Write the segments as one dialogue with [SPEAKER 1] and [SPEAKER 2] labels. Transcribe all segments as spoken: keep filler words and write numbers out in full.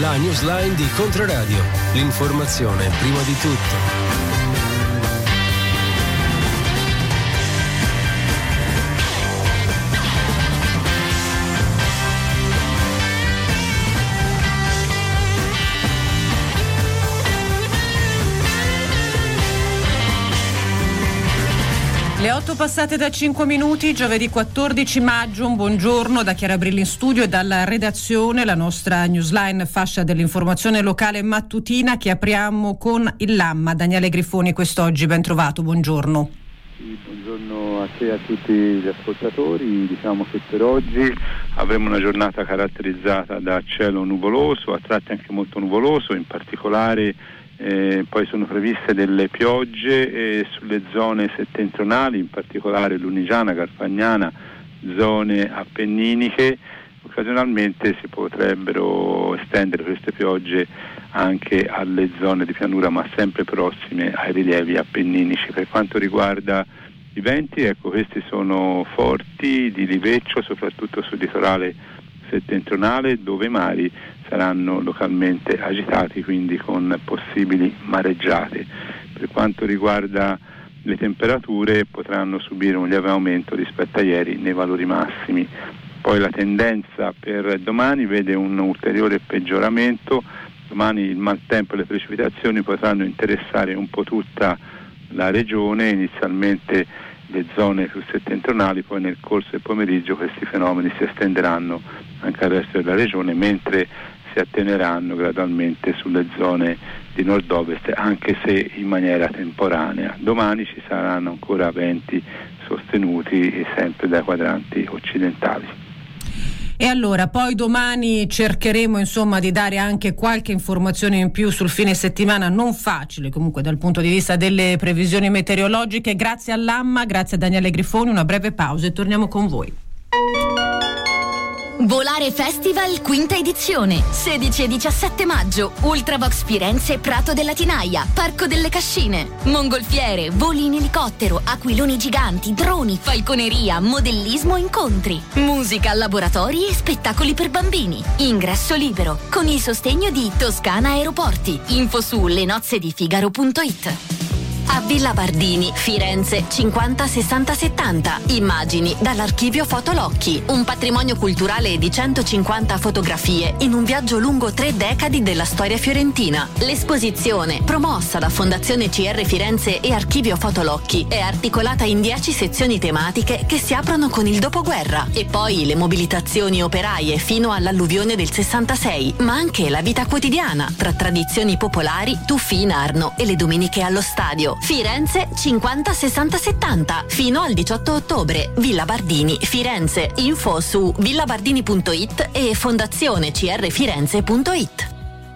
[SPEAKER 1] La newsline di Controradio. L'informazione prima di tutto.
[SPEAKER 2] Le otto passate da cinque minuti, giovedì quattordici maggio, un buongiorno da Chiara Brilli in studio e dalla redazione, la nostra newsline fascia dell'informazione locale mattutina che apriamo con il Lamma. Daniele Grifoni quest'oggi, ben trovato, buongiorno.
[SPEAKER 3] Sì, buongiorno a te e a tutti gli ascoltatori. Diciamo che per oggi avremo una giornata caratterizzata da cielo nuvoloso, a tratti anche molto nuvoloso, in particolare Eh, poi sono previste delle piogge eh, sulle zone settentrionali, in particolare Lunigiana, Garfagnana, zone appenniniche. Occasionalmente si potrebbero estendere queste piogge anche alle zone di pianura, ma sempre prossime ai rilievi appenninici. Per quanto riguarda i venti, ecco, questi sono forti di liveccio, soprattutto sul litorale settentrionale, dove i mari saranno localmente agitati, quindi con possibili mareggiate. Per quanto riguarda le temperature, potranno subire un lieve aumento rispetto a ieri nei valori massimi. Poi la tendenza per domani vede un ulteriore peggioramento. Domani il maltempo e le precipitazioni potranno interessare un po' tutta la regione, inizialmente le zone più settentrionali, poi nel corso del pomeriggio questi fenomeni si estenderanno anche al resto della regione, mentre si atteneranno gradualmente sulle zone di nord-ovest, anche se in maniera temporanea. Domani ci saranno ancora venti sostenuti e sempre dai quadranti occidentali.
[SPEAKER 2] E allora, poi domani cercheremo insomma di dare anche qualche informazione in più sul fine settimana, non facile comunque dal punto di vista delle previsioni meteorologiche. Grazie all'Amma, grazie a Daniele Grifoni, una breve pausa e torniamo con voi.
[SPEAKER 4] Volare Festival quinta edizione, sedici e diciassette maggio, Ultravox Firenze, Prato della Tinaia, Parco delle Cascine, mongolfiere, voli in elicottero, aquiloni giganti, droni, falconeria, modellismo, incontri, musica, laboratori e spettacoli per bambini. Ingresso libero, con il sostegno di Toscana Aeroporti. Info su lenozzedifigaro punto it. A Villa Bardini, Firenze, cinquanta sessanta settanta. Immagini dall'archivio Fotolocchi, un patrimonio culturale di centocinquanta fotografie in un viaggio lungo tre decadi della storia fiorentina. L'esposizione, promossa da Fondazione C R Firenze e Archivio Fotolocchi, è articolata in dieci sezioni tematiche che si aprono con il dopoguerra e poi le mobilitazioni operaie fino all'alluvione del sessantasei, ma anche la vita quotidiana tra tradizioni popolari, tuffi in Arno e le domeniche allo stadio. Firenze cinquanta sessanta settanta fino al diciotto ottobre. Villa Bardini, Firenze. Info su villabardini punto it e fondazione c r firenze punto it.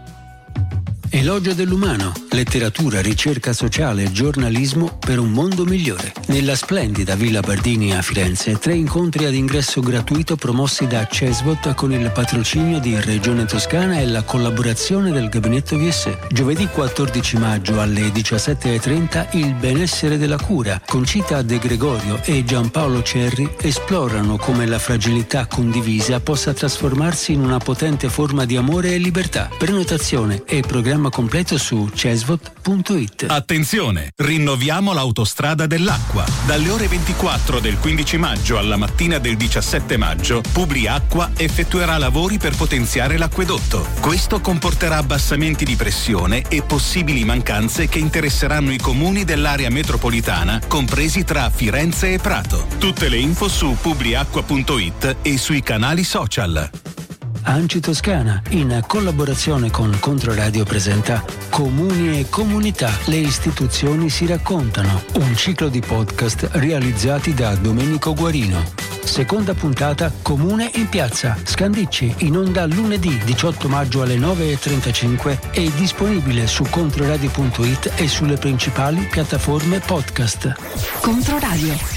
[SPEAKER 1] Elogio dell'umano, letteratura, ricerca sociale e giornalismo per un mondo migliore. Nella splendida Villa Bardini a Firenze, tre incontri ad ingresso gratuito promossi da Cesvot con il patrocinio di Regione Toscana e la collaborazione del Gabinetto V S. Giovedì quattordici maggio alle diciassette e trenta il benessere della cura. Concita De Gregorio e Giampaolo Cerri esplorano come la fragilità condivisa possa trasformarsi in una potente forma di amore e libertà. Prenotazione e programma completo su cesvot punto it.
[SPEAKER 5] Attenzione, rinnoviamo l'autostrada dell'acqua. Dalle ore ventiquattro del quindici maggio alla mattina del diciassette maggio, Publiacqua effettuerà lavori per potenziare l'acquedotto. Questo comporterà abbassamenti di pressione e possibili mancanze che interesseranno i comuni dell'area metropolitana, compresi tra Firenze e Prato. Tutte le info su publiacqua punto it e sui canali social.
[SPEAKER 1] Anci Toscana, in collaborazione con Controradio, presenta Comuni e Comunità, le istituzioni si raccontano, un ciclo di podcast realizzati da Domenico Guarino. Seconda puntata, Comune in piazza, Scandicci, in onda lunedì diciotto maggio alle nove e trentacinque e disponibile su controradio punto it e sulle principali piattaforme podcast.
[SPEAKER 4] Controradio.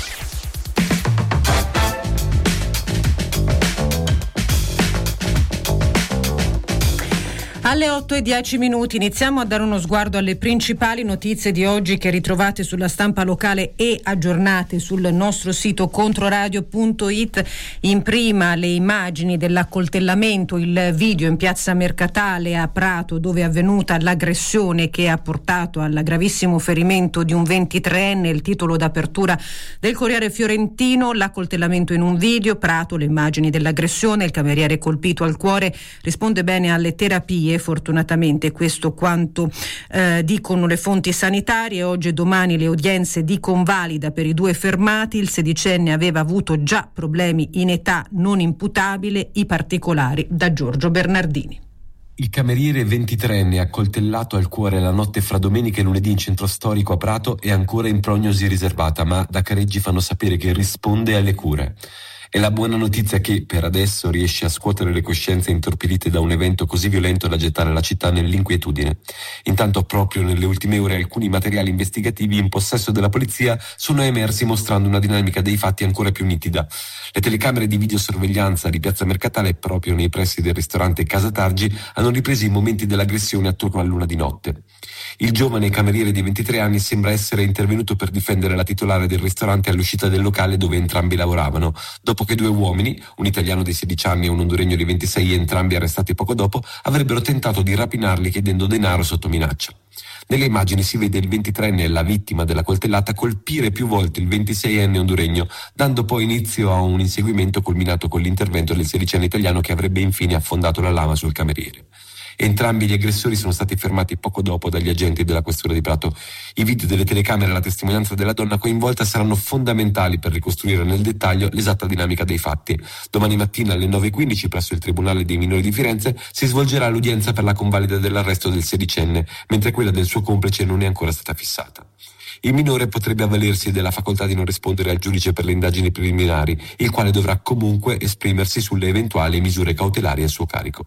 [SPEAKER 2] Alle otto e dieci minuti iniziamo a dare uno sguardo alle principali notizie di oggi che ritrovate sulla stampa locale e aggiornate sul nostro sito controradio punto it. In prima le immagini dell'accoltellamento, il video in piazza Mercatale a Prato dove è avvenuta l'aggressione che ha portato al gravissimo ferimento di un ventitreenne, il titolo d'apertura del Corriere Fiorentino, l'accoltellamento in un video, Prato, le immagini dell'aggressione, il cameriere colpito al cuore, risponde bene alle terapie. Fortunatamente questo quanto eh, dicono le fonti sanitarie. Oggi e domani le udienze di convalida per i due fermati. Il sedicenne aveva avuto già problemi in età non imputabile. I particolari da Giorgio Bernardini.
[SPEAKER 6] Il cameriere ventitreenne accoltellato al cuore la notte fra domenica e lunedì in centro storico a Prato è ancora in prognosi riservata, ma da Careggi fanno sapere che risponde alle cure. È la buona notizia che, per adesso, riesce a scuotere le coscienze intorpidite da un evento così violento da gettare la città nell'inquietudine. Intanto, proprio nelle ultime ore, alcuni materiali investigativi in possesso della polizia sono emersi mostrando una dinamica dei fatti ancora più nitida. Le telecamere di videosorveglianza di piazza Mercatale, proprio nei pressi del ristorante Casa Targi, hanno ripreso i momenti dell'aggressione attorno a luna di notte. Il giovane cameriere di ventitré anni sembra essere intervenuto per difendere la titolare del ristorante all'uscita del locale dove entrambi lavoravano, dopo che due uomini, un italiano di sedici anni e un honduregno di ventisei, entrambi arrestati poco dopo, avrebbero tentato di rapinarli chiedendo denaro sotto minaccia. Nelle immagini si vede il ventitreenne e la vittima della coltellata colpire più volte il ventiseienne honduregno, dando poi inizio a un inseguimento culminato con l'intervento del sedicenne italiano che avrebbe infine affondato la lama sul cameriere. Entrambi gli aggressori sono stati fermati poco dopo dagli agenti della questura di Prato. I video delle telecamere e la testimonianza della donna coinvolta saranno fondamentali per ricostruire nel dettaglio l'esatta dinamica dei fatti. Domani mattina alle nove e quindici presso il Tribunale dei Minori di Firenze si svolgerà l'udienza per la convalida dell'arresto del sedicenne, mentre quella del suo complice non è ancora stata fissata. Il minore potrebbe avvalersi della facoltà di non rispondere al giudice per le indagini preliminari, il quale dovrà comunque esprimersi sulle eventuali misure cautelari a suo carico.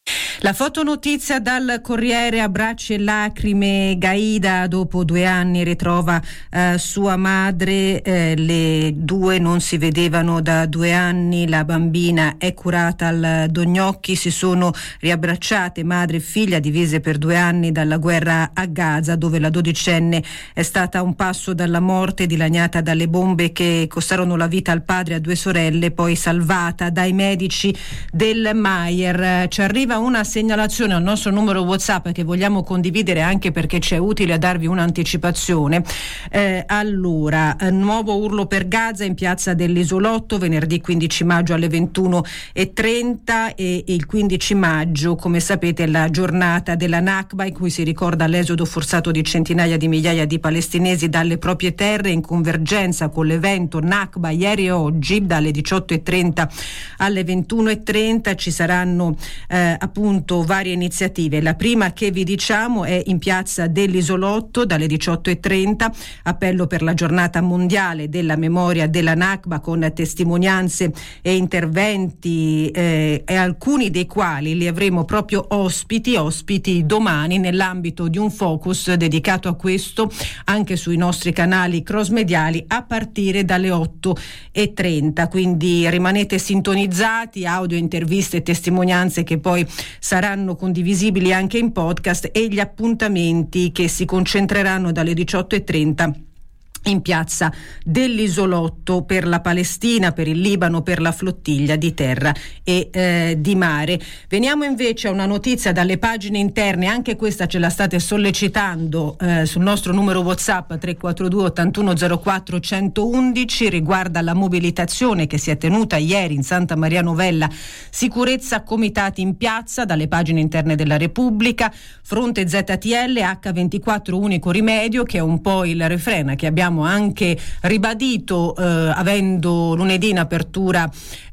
[SPEAKER 2] La fotonotizia dal Corriere, abbracci e lacrime, Gaida dopo due anni ritrova eh, sua madre, eh, le due non si vedevano da due anni, la bambina è curata al Dognocchi, si sono riabbracciate madre e figlia divise per due anni dalla guerra a Gaza, dove la dodicenne è stata a un passo dalla morte, dilaniata dalle bombe che costarono la vita al padre e a due sorelle, poi salvata dai medici del Mayer. Ci arriva una segnalazione al nostro numero WhatsApp che vogliamo condividere anche perché ci è utile a darvi un'anticipazione. Eh, allora, nuovo urlo per Gaza in piazza dell'Isolotto venerdì quindici maggio alle ventuno e trenta e il quindici maggio, come sapete, è la giornata della Nakba in cui si ricorda l'esodo forzato di centinaia di migliaia di palestinesi dalle proprie terre. In convergenza con l'evento Nakba ieri e oggi dalle diciotto e trenta alle ventuno e trenta ci saranno eh, appunto varie iniziative. La prima che vi diciamo è in piazza dell'Isolotto dalle diciotto e trenta, appello per la giornata mondiale della memoria della Nakba con testimonianze e interventi eh, e alcuni dei quali li avremo proprio ospiti ospiti domani nell'ambito di un focus dedicato a questo anche sui nostri canali cross mediali a partire dalle otto e trenta, quindi rimanete sintonizzati, audio, interviste e testimonianze che poi saranno condivisibili anche in podcast e gli appuntamenti che si concentreranno dalle diciotto e trenta in piazza dell'Isolotto per la Palestina, per il Libano, per la flottiglia di terra e eh, di mare. Veniamo invece a una notizia dalle pagine interne, anche questa ce la state sollecitando eh, sul nostro numero WhatsApp tre quattro due ottantuno zero quattro centoudici, riguarda la mobilitazione che si è tenuta ieri in Santa Maria Novella, sicurezza comitati in piazza, dalle pagine interne della Repubblica, fronte Z T L, H ventiquattro unico rimedio, che è un po' il refrain che abbiamo anche ribadito eh, avendo lunedì in apertura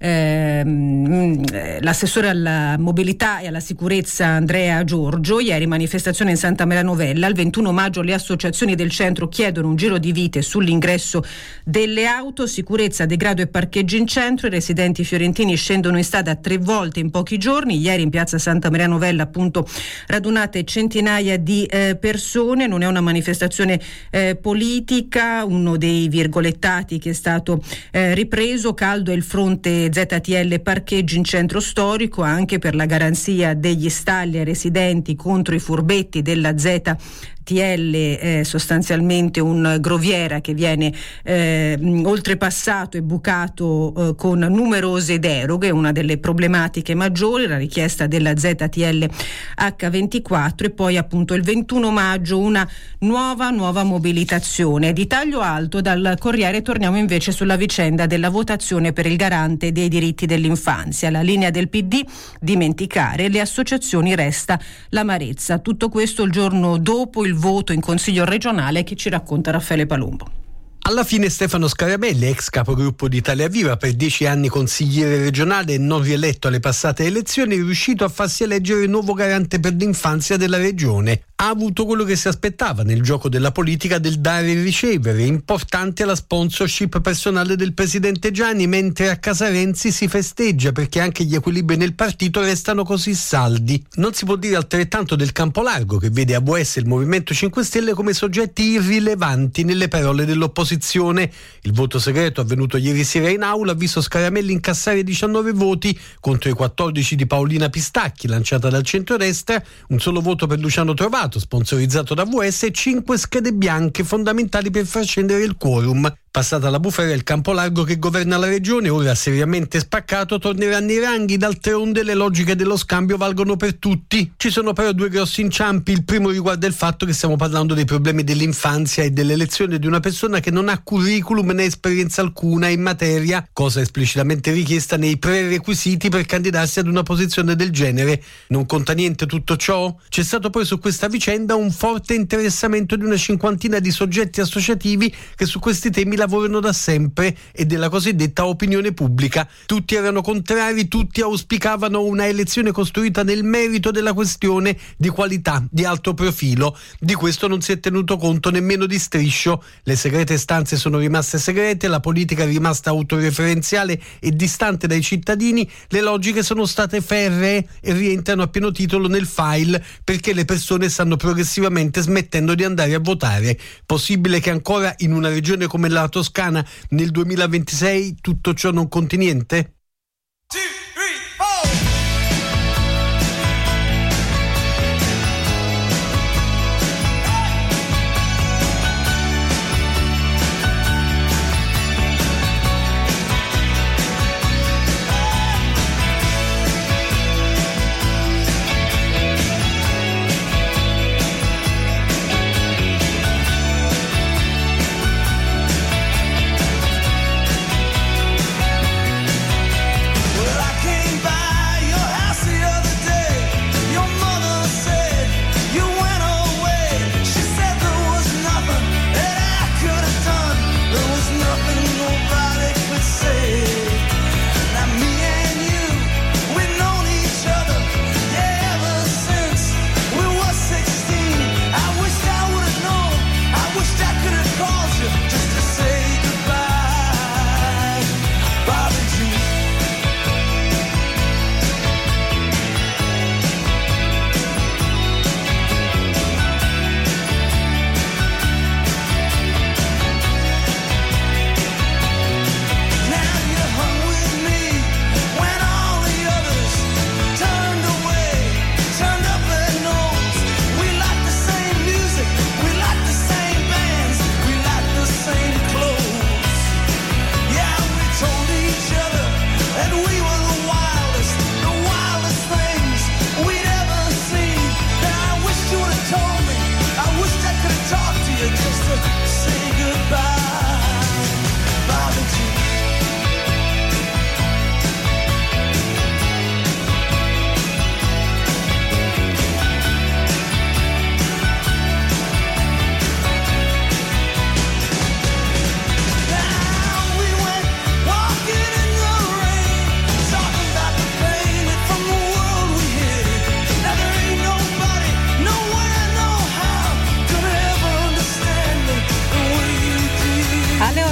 [SPEAKER 2] eh, l'assessore alla mobilità e alla sicurezza Andrea Giorgio. Ieri manifestazione in Santa Maria Novella, il ventuno maggio le associazioni del centro chiedono un giro di vite sull'ingresso delle auto, sicurezza, degrado e parcheggi in centro, i residenti fiorentini scendono in strada tre volte in pochi giorni. Ieri in piazza Santa Maria Novella appunto radunate centinaia di eh, persone, non è una manifestazione eh, politica, mobilità, uno dei virgolettati che è stato eh, ripreso. Caldo è il fronte Z T L parcheggi in centro storico, anche per la garanzia degli stalli ai residenti contro i furbetti della Z T L, eh, sostanzialmente un groviera che viene eh, oltrepassato e bucato eh, con numerose deroghe, una delle problematiche maggiori, la richiesta della Z T L acca ventiquattro, e poi appunto il ventuno maggio una nuova nuova mobilitazione. Di taglio alto dal Corriere torniamo invece sulla vicenda della votazione per il garante dei diritti dell'infanzia. La linea del P D: dimenticare, le associazioni resta l'amarezza. Tutto questo il giorno dopo il voto in Consiglio regionale, che ci racconta Raffaele Palumbo.
[SPEAKER 7] Alla fine Stefano Scaramelli, ex capogruppo di Italia Viva, per dieci anni consigliere regionale e non rieletto alle passate elezioni, è riuscito a farsi eleggere il nuovo garante per l'infanzia della regione. Ha avuto quello che si aspettava nel gioco della politica del dare e ricevere, importante la sponsorship personale del presidente Gianni, mentre a casa Renzi si festeggia perché anche gli equilibri nel partito restano così saldi. Non si può dire altrettanto del campo largo, che vede A V S e il Movimento cinque Stelle come soggetti irrilevanti nelle parole dell'opposizione. Il voto segreto avvenuto ieri sera in aula ha visto Scaramelli incassare diciannove voti contro i quattordici di Paolina Pistacchi, lanciata dal centrodestra, un solo voto per Luciano Trovato, sponsorizzato da A V S, e cinque schede bianche fondamentali per far scendere il quorum. Passata la bufera, il campo largo che governa la regione, ora seriamente spaccato, tornerà nei ranghi. D'altronde le logiche dello scambio valgono per tutti. Ci sono però due grossi inciampi. Il primo riguarda il fatto che stiamo parlando dei problemi dell'infanzia e dell'elezione di una persona che non ha curriculum né esperienza alcuna in materia, cosa esplicitamente richiesta nei prerequisiti per candidarsi ad una posizione del genere. Non conta niente tutto ciò? C'è stato poi su questa vicenda un forte interessamento di una cinquantina di soggetti associativi che su questi temi lavorano da sempre e della cosiddetta opinione pubblica. Tutti erano contrari, tutti auspicavano una elezione costruita nel merito della questione, di qualità, di alto profilo. Di questo non si è tenuto conto nemmeno di striscio. Le segrete stanze sono rimaste segrete, la politica è rimasta autoreferenziale e distante dai cittadini, le logiche sono state ferree e rientrano a pieno titolo nel file, perché le persone stanno progressivamente smettendo di andare a votare. Possibile che ancora in una regione come la Toscana nel duemilaventisei tutto ciò non conti niente?
[SPEAKER 8] Now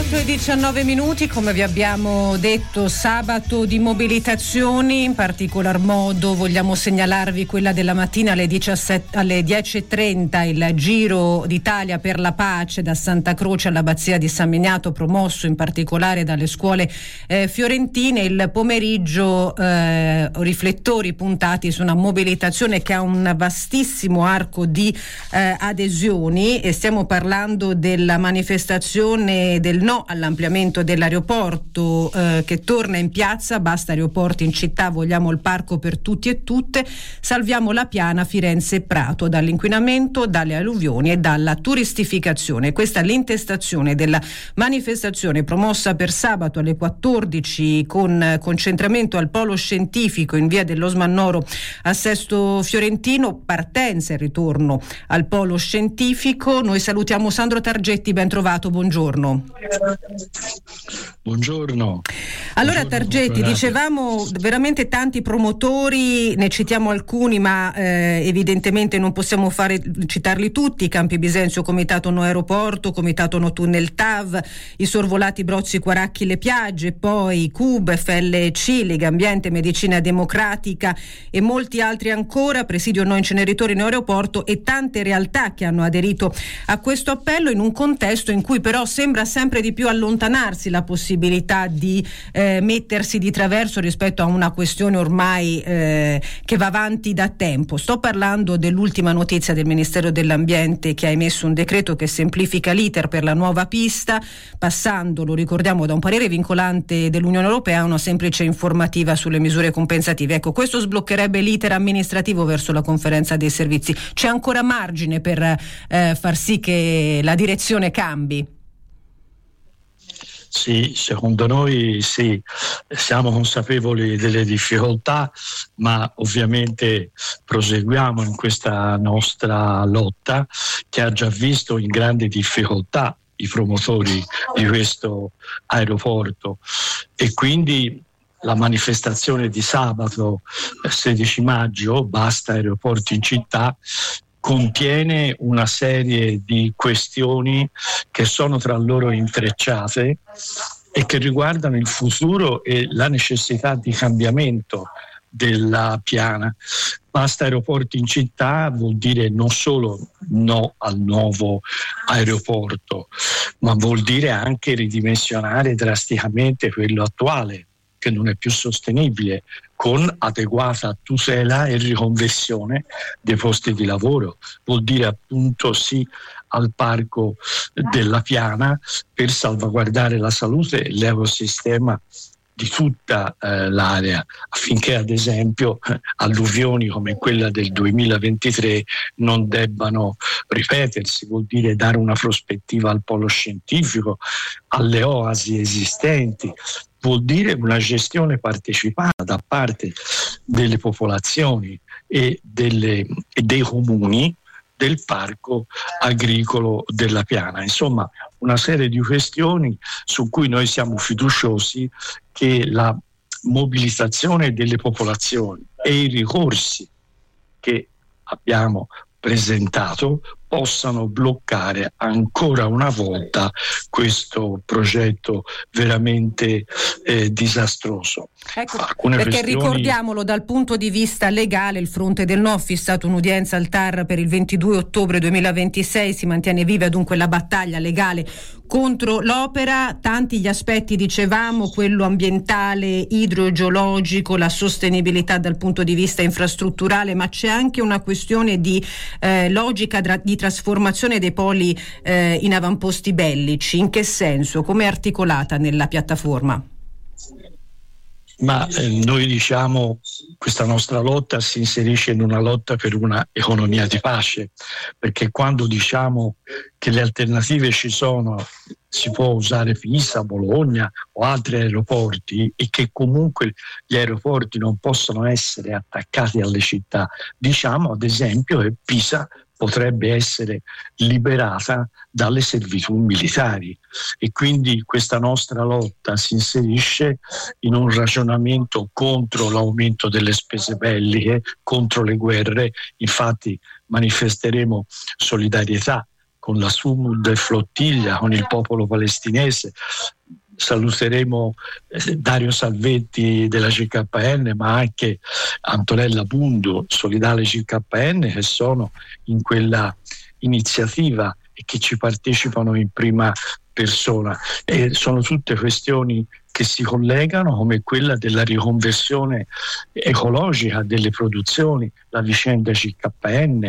[SPEAKER 2] otto e diciannove minuti, come vi abbiamo detto, sabato di mobilitazioni, in particolar modo vogliamo segnalarvi quella della mattina alle, diciassette, alle dieci e trenta, il Giro d'Italia per la pace da Santa Croce all'Abbazia di San Miniato, promosso in particolare dalle scuole eh, fiorentine. Il pomeriggio eh, riflettori puntati su una mobilitazione che ha un vastissimo arco di eh, adesioni, e stiamo parlando della manifestazione del no all'ampliamento dell'aeroporto eh, che torna in piazza. Basta aeroporti in città, vogliamo il parco per tutti e tutte, salviamo la piana Firenze e Prato dall'inquinamento, dalle alluvioni e dalla turistificazione. Questa è l'intestazione della manifestazione promossa per sabato alle quattordici, con concentramento al polo scientifico in via dello Smannoro a Sesto Fiorentino, partenza e ritorno al polo scientifico. Noi salutiamo Sandro Targetti, ben trovato, buongiorno.
[SPEAKER 8] Buongiorno.
[SPEAKER 2] Allora
[SPEAKER 8] Buongiorno,
[SPEAKER 2] Targetti, dicevamo veramente tanti promotori, ne citiamo alcuni ma eh, evidentemente non possiamo fare citarli tutti: Campi Bisenzio, Comitato No Aeroporto, Comitato No Tunnel T A V, i Sorvolati Brozzi Quaracchi Le Piagge, poi C U B, F L C, Lega Ambiente, Medicina Democratica e molti altri ancora, Presidio No Inceneritori No Aeroporto, e tante realtà che hanno aderito a questo appello, in un contesto in cui però sembra sempre di più allontanarsi la possibilità di eh, mettersi di traverso rispetto a una questione ormai eh, che va avanti da tempo. Sto parlando dell'ultima notizia del Ministero dell'Ambiente, che ha emesso un decreto che semplifica l'iter per la nuova pista, passando, lo ricordiamo, da un parere vincolante dell'Unione Europea a una semplice informativa sulle misure compensative. Ecco, questo sbloccherebbe l'iter amministrativo verso la conferenza dei servizi. C'è ancora margine per eh, far sì che la direzione cambi?
[SPEAKER 8] Sì, secondo noi sì, siamo consapevoli delle difficoltà, ma ovviamente proseguiamo in questa nostra lotta, che ha già visto in grande difficoltà i promotori di questo aeroporto, e quindi la manifestazione di sabato sedici maggio, Basta aeroporti in città, contiene una serie di questioni che sono tra loro intrecciate e che riguardano il futuro e la necessità di cambiamento della piana. Basta aeroporti in città vuol dire non solo no al nuovo aeroporto, ma vuol dire anche ridimensionare drasticamente quello attuale, che non è più sostenibile, con adeguata tutela e riconversione dei posti di lavoro. Vuol dire appunto sì al parco della piana per salvaguardare la salute e l'ecosistema di tutta eh, l'area, affinché ad esempio alluvioni come quella del duemilaventitré non debbano ripetersi. Vuol dire dare una prospettiva al polo scientifico, alle oasi esistenti. Vuol dire una gestione partecipata da parte delle popolazioni e, delle, e dei comuni del parco agricolo della piana. Insomma, una serie di questioni su cui noi siamo fiduciosi che la mobilitazione delle popolazioni e i ricorsi che abbiamo presentato possano bloccare ancora una volta questo progetto veramente eh, disastroso.
[SPEAKER 2] Ecco, perché questioni... ricordiamolo, dal punto di vista legale il fronte del no ha fissato un'udienza al T A R per il ventidue ottobre duemilaventisei, si mantiene viva dunque la battaglia legale contro l'opera. Tanti gli aspetti, dicevamo, quello ambientale, idrogeologico, la sostenibilità dal punto di vista infrastrutturale, ma c'è anche una questione di eh, logica dra- di trasformazione dei poli eh, in avamposti bellici. In che senso? Come è articolata nella piattaforma?
[SPEAKER 8] Ma eh, noi diciamo questa nostra lotta si inserisce in una lotta per una economia di pace, perché quando diciamo che le alternative ci sono, si può usare Pisa, Bologna o altri aeroporti, e che comunque gli aeroporti non possono essere attaccati alle città, diciamo ad esempio che Pisa potrebbe essere liberata dalle servitù militari, e quindi questa nostra lotta si inserisce in un ragionamento contro l'aumento delle spese belliche, contro le guerre. Infatti manifesteremo solidarietà con la Sumud Flottiglia, con il popolo palestinese. Saluteremo Dario Salvetti della G K N, ma anche Antonella Bundu, solidale G K N, che sono in quella iniziativa e che ci partecipano in prima persona. E sono tutte questioni che si collegano, come quella della riconversione ecologica delle produzioni, la vicenda G K N.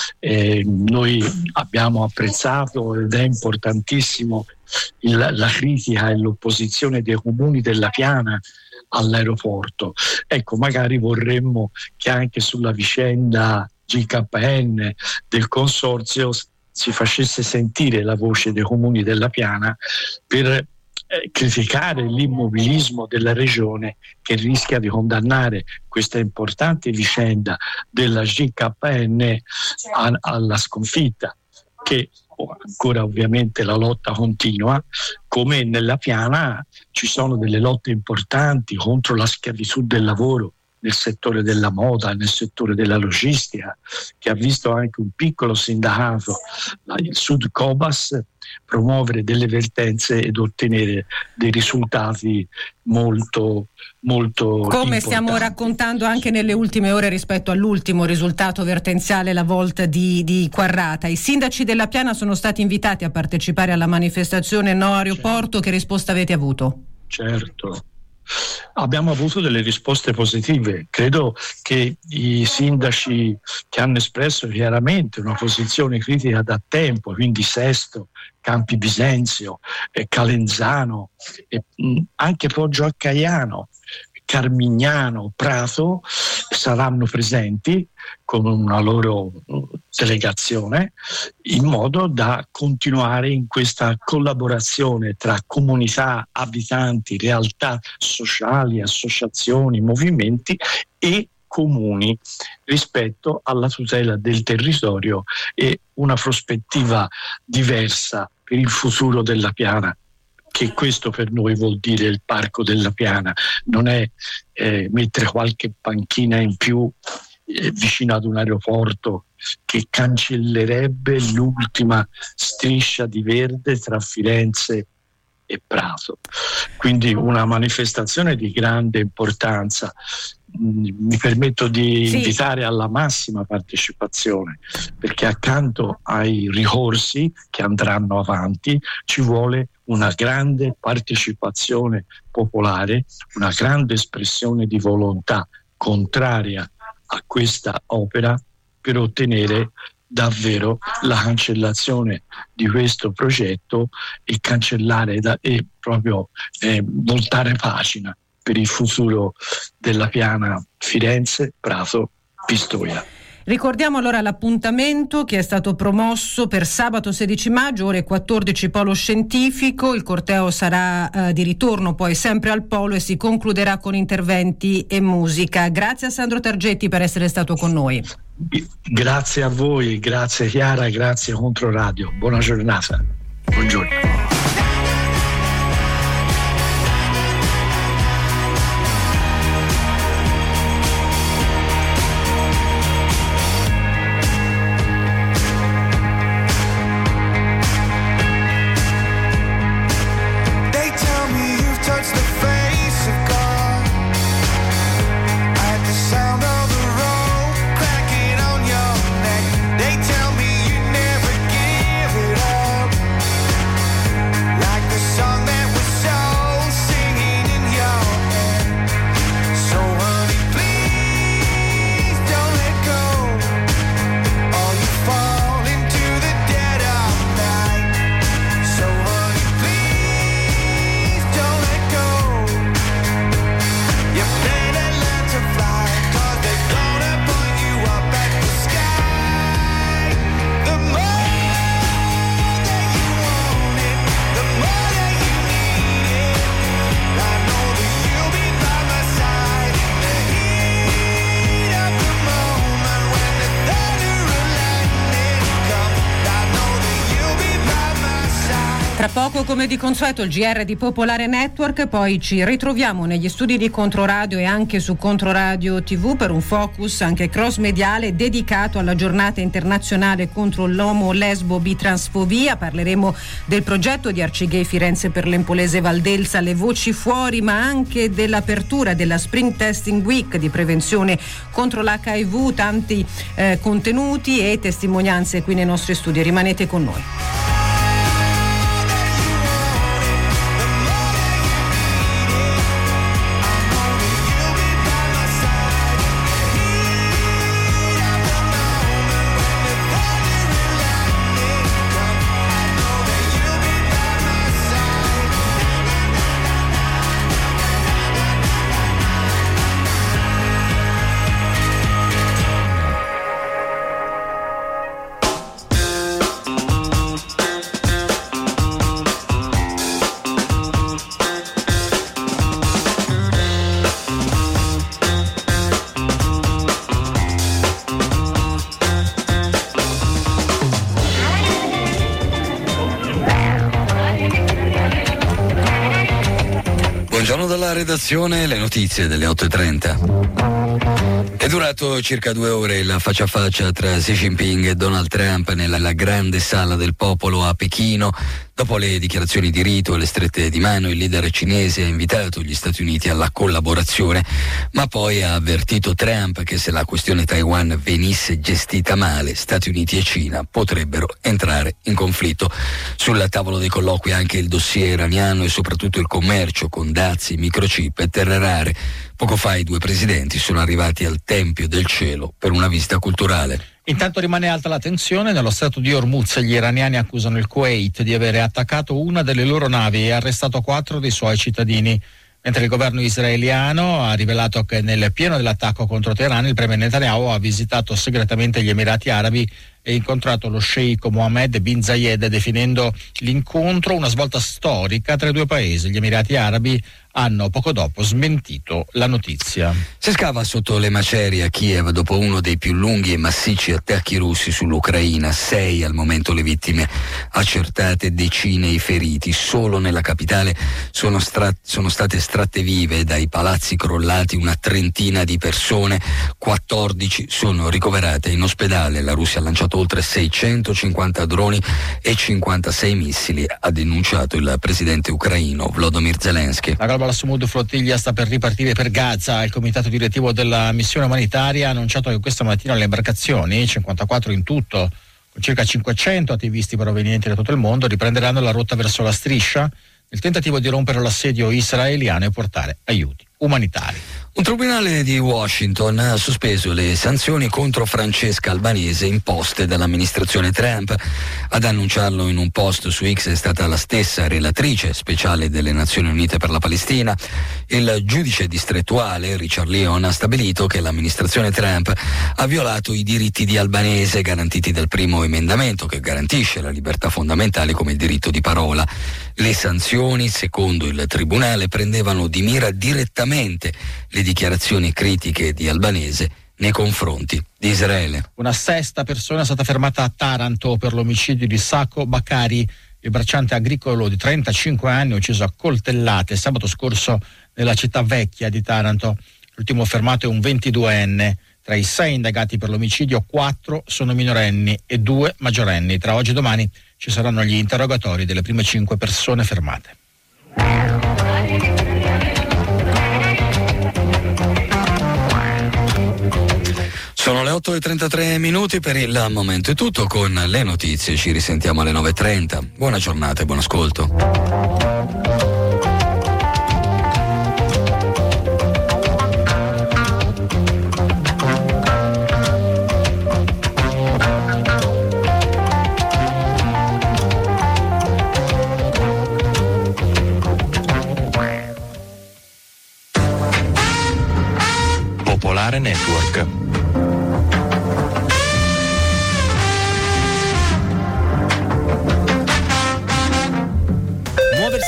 [SPEAKER 8] Eh, noi abbiamo apprezzato, ed è importantissimo, il, la critica e l'opposizione dei comuni della Piana all'aeroporto. Ecco, magari vorremmo che anche sulla vicenda G K N del consorzio si facesse sentire la voce dei comuni della Piana per eh, criticare l'immobilismo della regione, che rischia di condannare questa importante vicenda della G K N a, alla sconfitta, che ancora ovviamente la lotta continua, come nella Piana ci sono delle lotte importanti contro la schiavitù del lavoro nel settore della moda, nel settore della logistica, che ha visto anche un piccolo sindacato, il Sud Cobas, promuovere delle vertenze ed ottenere dei risultati molto molto
[SPEAKER 2] come
[SPEAKER 8] importanti.
[SPEAKER 2] Stiamo raccontando anche nelle ultime ore rispetto all'ultimo risultato vertenziale, la volta di, di Quarrata. I sindaci della Piana sono stati invitati a partecipare alla manifestazione No Aeroporto. Certo. Che risposta avete avuto?
[SPEAKER 8] Certo, abbiamo avuto delle risposte positive. Credo che i sindaci che hanno espresso chiaramente una posizione critica da tempo, quindi Sesto, Campi Bisenzio, eh, Calenzano, eh, anche Poggio a Caiano, Carmignano, Prato, saranno presenti con una loro delegazione, in modo da continuare in questa collaborazione tra comunità, abitanti, realtà sociali, associazioni, movimenti e comuni rispetto alla tutela del territorio e una prospettiva diversa per il futuro della Piana. Che questo per noi vuol dire il Parco della Piana, non è eh, mettere qualche panchina in più eh, vicino ad un aeroporto che cancellerebbe l'ultima striscia di verde tra Firenze e Prato. Quindi una manifestazione di grande importanza. Mi permetto di sì. invitare alla massima partecipazione, perché accanto ai ricorsi che andranno avanti ci vuole una grande partecipazione popolare, una grande espressione di volontà contraria a questa opera per ottenere davvero la cancellazione di questo progetto e cancellare da, e proprio eh, voltare pagina per il futuro della Piana Firenze, Prato, Pistoia.
[SPEAKER 2] Ricordiamo allora l'appuntamento che è stato promosso per sabato sedici maggio, ore quattordici, Polo Scientifico. Il corteo sarà eh, di ritorno poi sempre al Polo e si concluderà con interventi e musica. Grazie a Sandro Targetti per essere stato con noi.
[SPEAKER 8] Grazie a voi, grazie Chiara, grazie Controradio. Buona giornata. Buongiorno.
[SPEAKER 9] They tell me you never give it up.
[SPEAKER 2] poco, come di consueto, il G R di Popolare Network, poi ci ritroviamo negli studi di Controradio e anche su Controradio tivù per un focus anche cross mediale dedicato alla giornata internazionale contro l'omo, lesbo, bitransfobia. Parleremo del progetto di Arcigay Firenze per l'Empolese Valdelsa, le voci fuori, ma anche dell'apertura della Spring Testing Week di prevenzione contro l'H I V, tanti eh, contenuti e testimonianze qui nei nostri studi. Rimanete con noi.
[SPEAKER 9] Redazione, le notizie delle otto e trenta. È durato circa due ore il faccia a faccia tra Xi Jinping e Donald Trump nella grande sala del popolo a Pechino. Dopo le dichiarazioni di rito e le strette di mano, il leader cinese ha invitato gli Stati Uniti alla collaborazione, ma poi ha avvertito Trump che se la questione Taiwan venisse gestita male, Stati Uniti e Cina potrebbero entrare in conflitto. Sul tavolo dei colloqui anche il dossier iraniano e soprattutto il commercio con dazi, microchip e terre rare. Poco fa i due presidenti sono arrivati al Tempio del Cielo per una visita culturale.
[SPEAKER 10] Intanto rimane alta la tensione nello strato di Hormuz. Gli iraniani accusano il Kuwait di avere attaccato una delle loro navi e arrestato quattro dei suoi cittadini. Mentre il governo israeliano ha rivelato che nel pieno dell'attacco contro Teheran il premier Netanyahu ha visitato segretamente gli Emirati Arabi e incontrato lo sceicco Mohammed bin Zayed, definendo l'incontro una svolta storica tra i due paesi. Gli Emirati Arabi hanno poco dopo smentito la notizia.
[SPEAKER 9] Si scava sotto le macerie a Kiev dopo uno dei più lunghi e massicci attacchi russi sull'Ucraina. Sei al momento le vittime accertate, decine i feriti. Solo nella capitale sono, stra- sono state estratte vive dai palazzi crollati una trentina di persone, quattordici sono ricoverate in ospedale. La Russia ha lanciato oltre seicentocinquanta droni e cinquantasei missili, ha denunciato il presidente ucraino Volodymyr Zelensky.
[SPEAKER 10] La Global Smooth Flottiglia sta per ripartire per Gaza. Il comitato direttivo della missione umanitaria ha annunciato che questa mattina le imbarcazioni, cinquantaquattro in tutto, con circa cinquecento attivisti provenienti da tutto il mondo, riprenderanno la rotta verso la striscia nel tentativo di rompere l'assedio israeliano e portare aiuti umanitari.
[SPEAKER 9] Un tribunale di Washington ha sospeso le sanzioni contro Francesca Albanese imposte dall'amministrazione Trump. Ad annunciarlo in un post su X è stata la stessa relatrice speciale delle Nazioni Unite per la Palestina. Il giudice distrettuale Richard Leon ha stabilito che l'amministrazione Trump ha violato i diritti di Albanese garantiti dal primo emendamento, che garantisce la libertà fondamentale come il diritto di parola. Le sanzioni, secondo il tribunale, prendevano di mira direttamente le dichiarazioni critiche di Albanese nei confronti di Israele.
[SPEAKER 10] Una sesta persona è stata fermata a Taranto per l'omicidio di Sacco Baccari, il bracciante agricolo di trentacinque anni ucciso a coltellate sabato scorso nella città vecchia di Taranto. L'ultimo fermato è un ventiduenne. Tra i sei indagati per l'omicidio, quattro sono minorenni e due maggiorenni. Tra oggi e domani ci saranno gli interrogatori delle prime cinque persone fermate.
[SPEAKER 9] Sono le otto e trentatré minuti, per il momento è tutto con le notizie, ci risentiamo alle nove e trenta. Buona giornata e buon ascolto.
[SPEAKER 11] Popolare Network.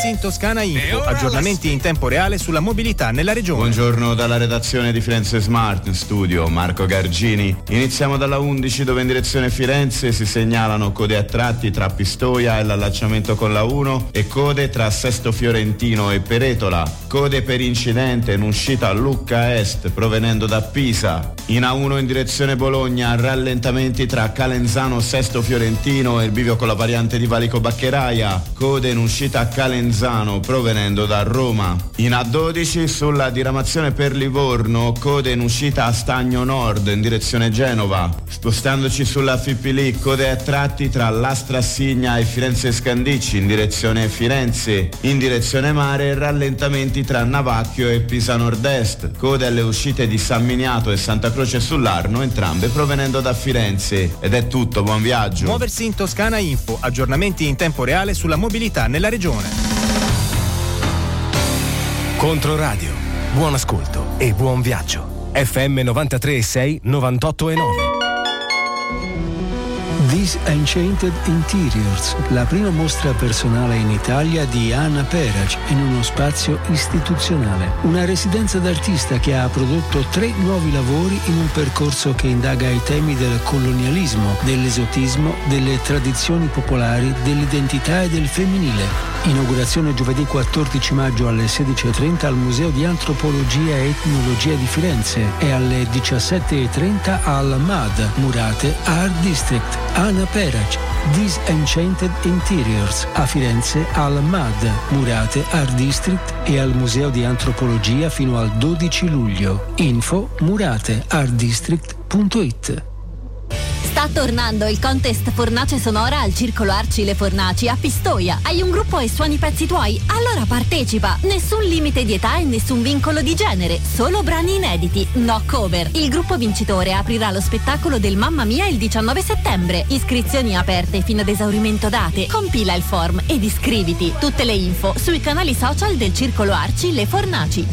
[SPEAKER 12] Muoversi in Toscana Info, aggiornamenti in tempo reale sulla mobilità nella regione.
[SPEAKER 13] Buongiorno dalla redazione di Firenze Smart, in studio Marco Gargini. Iniziamo dalla undici, dove in direzione Firenze si segnalano code a tratti tra Pistoia e l'allacciamento con la uno e code tra Sesto Fiorentino e Peretola. Code per incidente in uscita a Lucca Est provenendo da Pisa. In A uno in direzione Bologna, rallentamenti tra Calenzano Sesto Fiorentino e il bivio con la variante di Valico Baccheraia. Code in uscita a Calenzano provenendo da Roma. In A dodici sulla diramazione per Livorno, code in uscita a Stagno Nord in direzione Genova. Spostandoci sulla Fipili, code a tratti tra Lastra Signa e Firenze Scandicci in direzione Firenze. In direzione mare, rallentamenti tra Navacchio e Pisa Nord-Est. Code alle uscite di San Miniato e Santa Croce sull'Arno, entrambe provenendo da Firenze. Ed è tutto, buon viaggio.
[SPEAKER 12] Muoversi in Toscana Info, aggiornamenti in tempo reale sulla mobilità nella regione.
[SPEAKER 14] Controradio, buon ascolto e buon viaggio. F M novantatré e sei, novantotto e nove.
[SPEAKER 1] These Enchanted Interiors, la prima mostra personale in Italia di Anna Perac in uno spazio istituzionale. Una residenza d'artista che ha prodotto tre nuovi lavori in un percorso che indaga i temi del colonialismo, dell'esotismo, delle tradizioni popolari, dell'identità e del femminile. Inaugurazione giovedì quattordici maggio alle sedici e trenta al Museo di Antropologia e Etnologia di Firenze e alle diciassette e trenta al M A D Murate Art District. Anna Perac, These Enchanted Interiors, a Firenze al M A D Murate Art District e al Museo di Antropologia fino al dodici luglio. Info murate art district punto it.
[SPEAKER 4] Sta tornando il contest Fornace Sonora al Circolo Arci Le Fornaci a Pistoia. Hai un gruppo e suoni i pezzi tuoi? Allora partecipa! Nessun limite di età e nessun vincolo di genere, solo brani inediti, no cover. Il gruppo vincitore aprirà lo spettacolo del Mamma Mia il diciannove settembre. Iscrizioni aperte fino ad esaurimento date. Compila il form ed iscriviti. Tutte le info sui canali social del Circolo Arci Le Fornaci.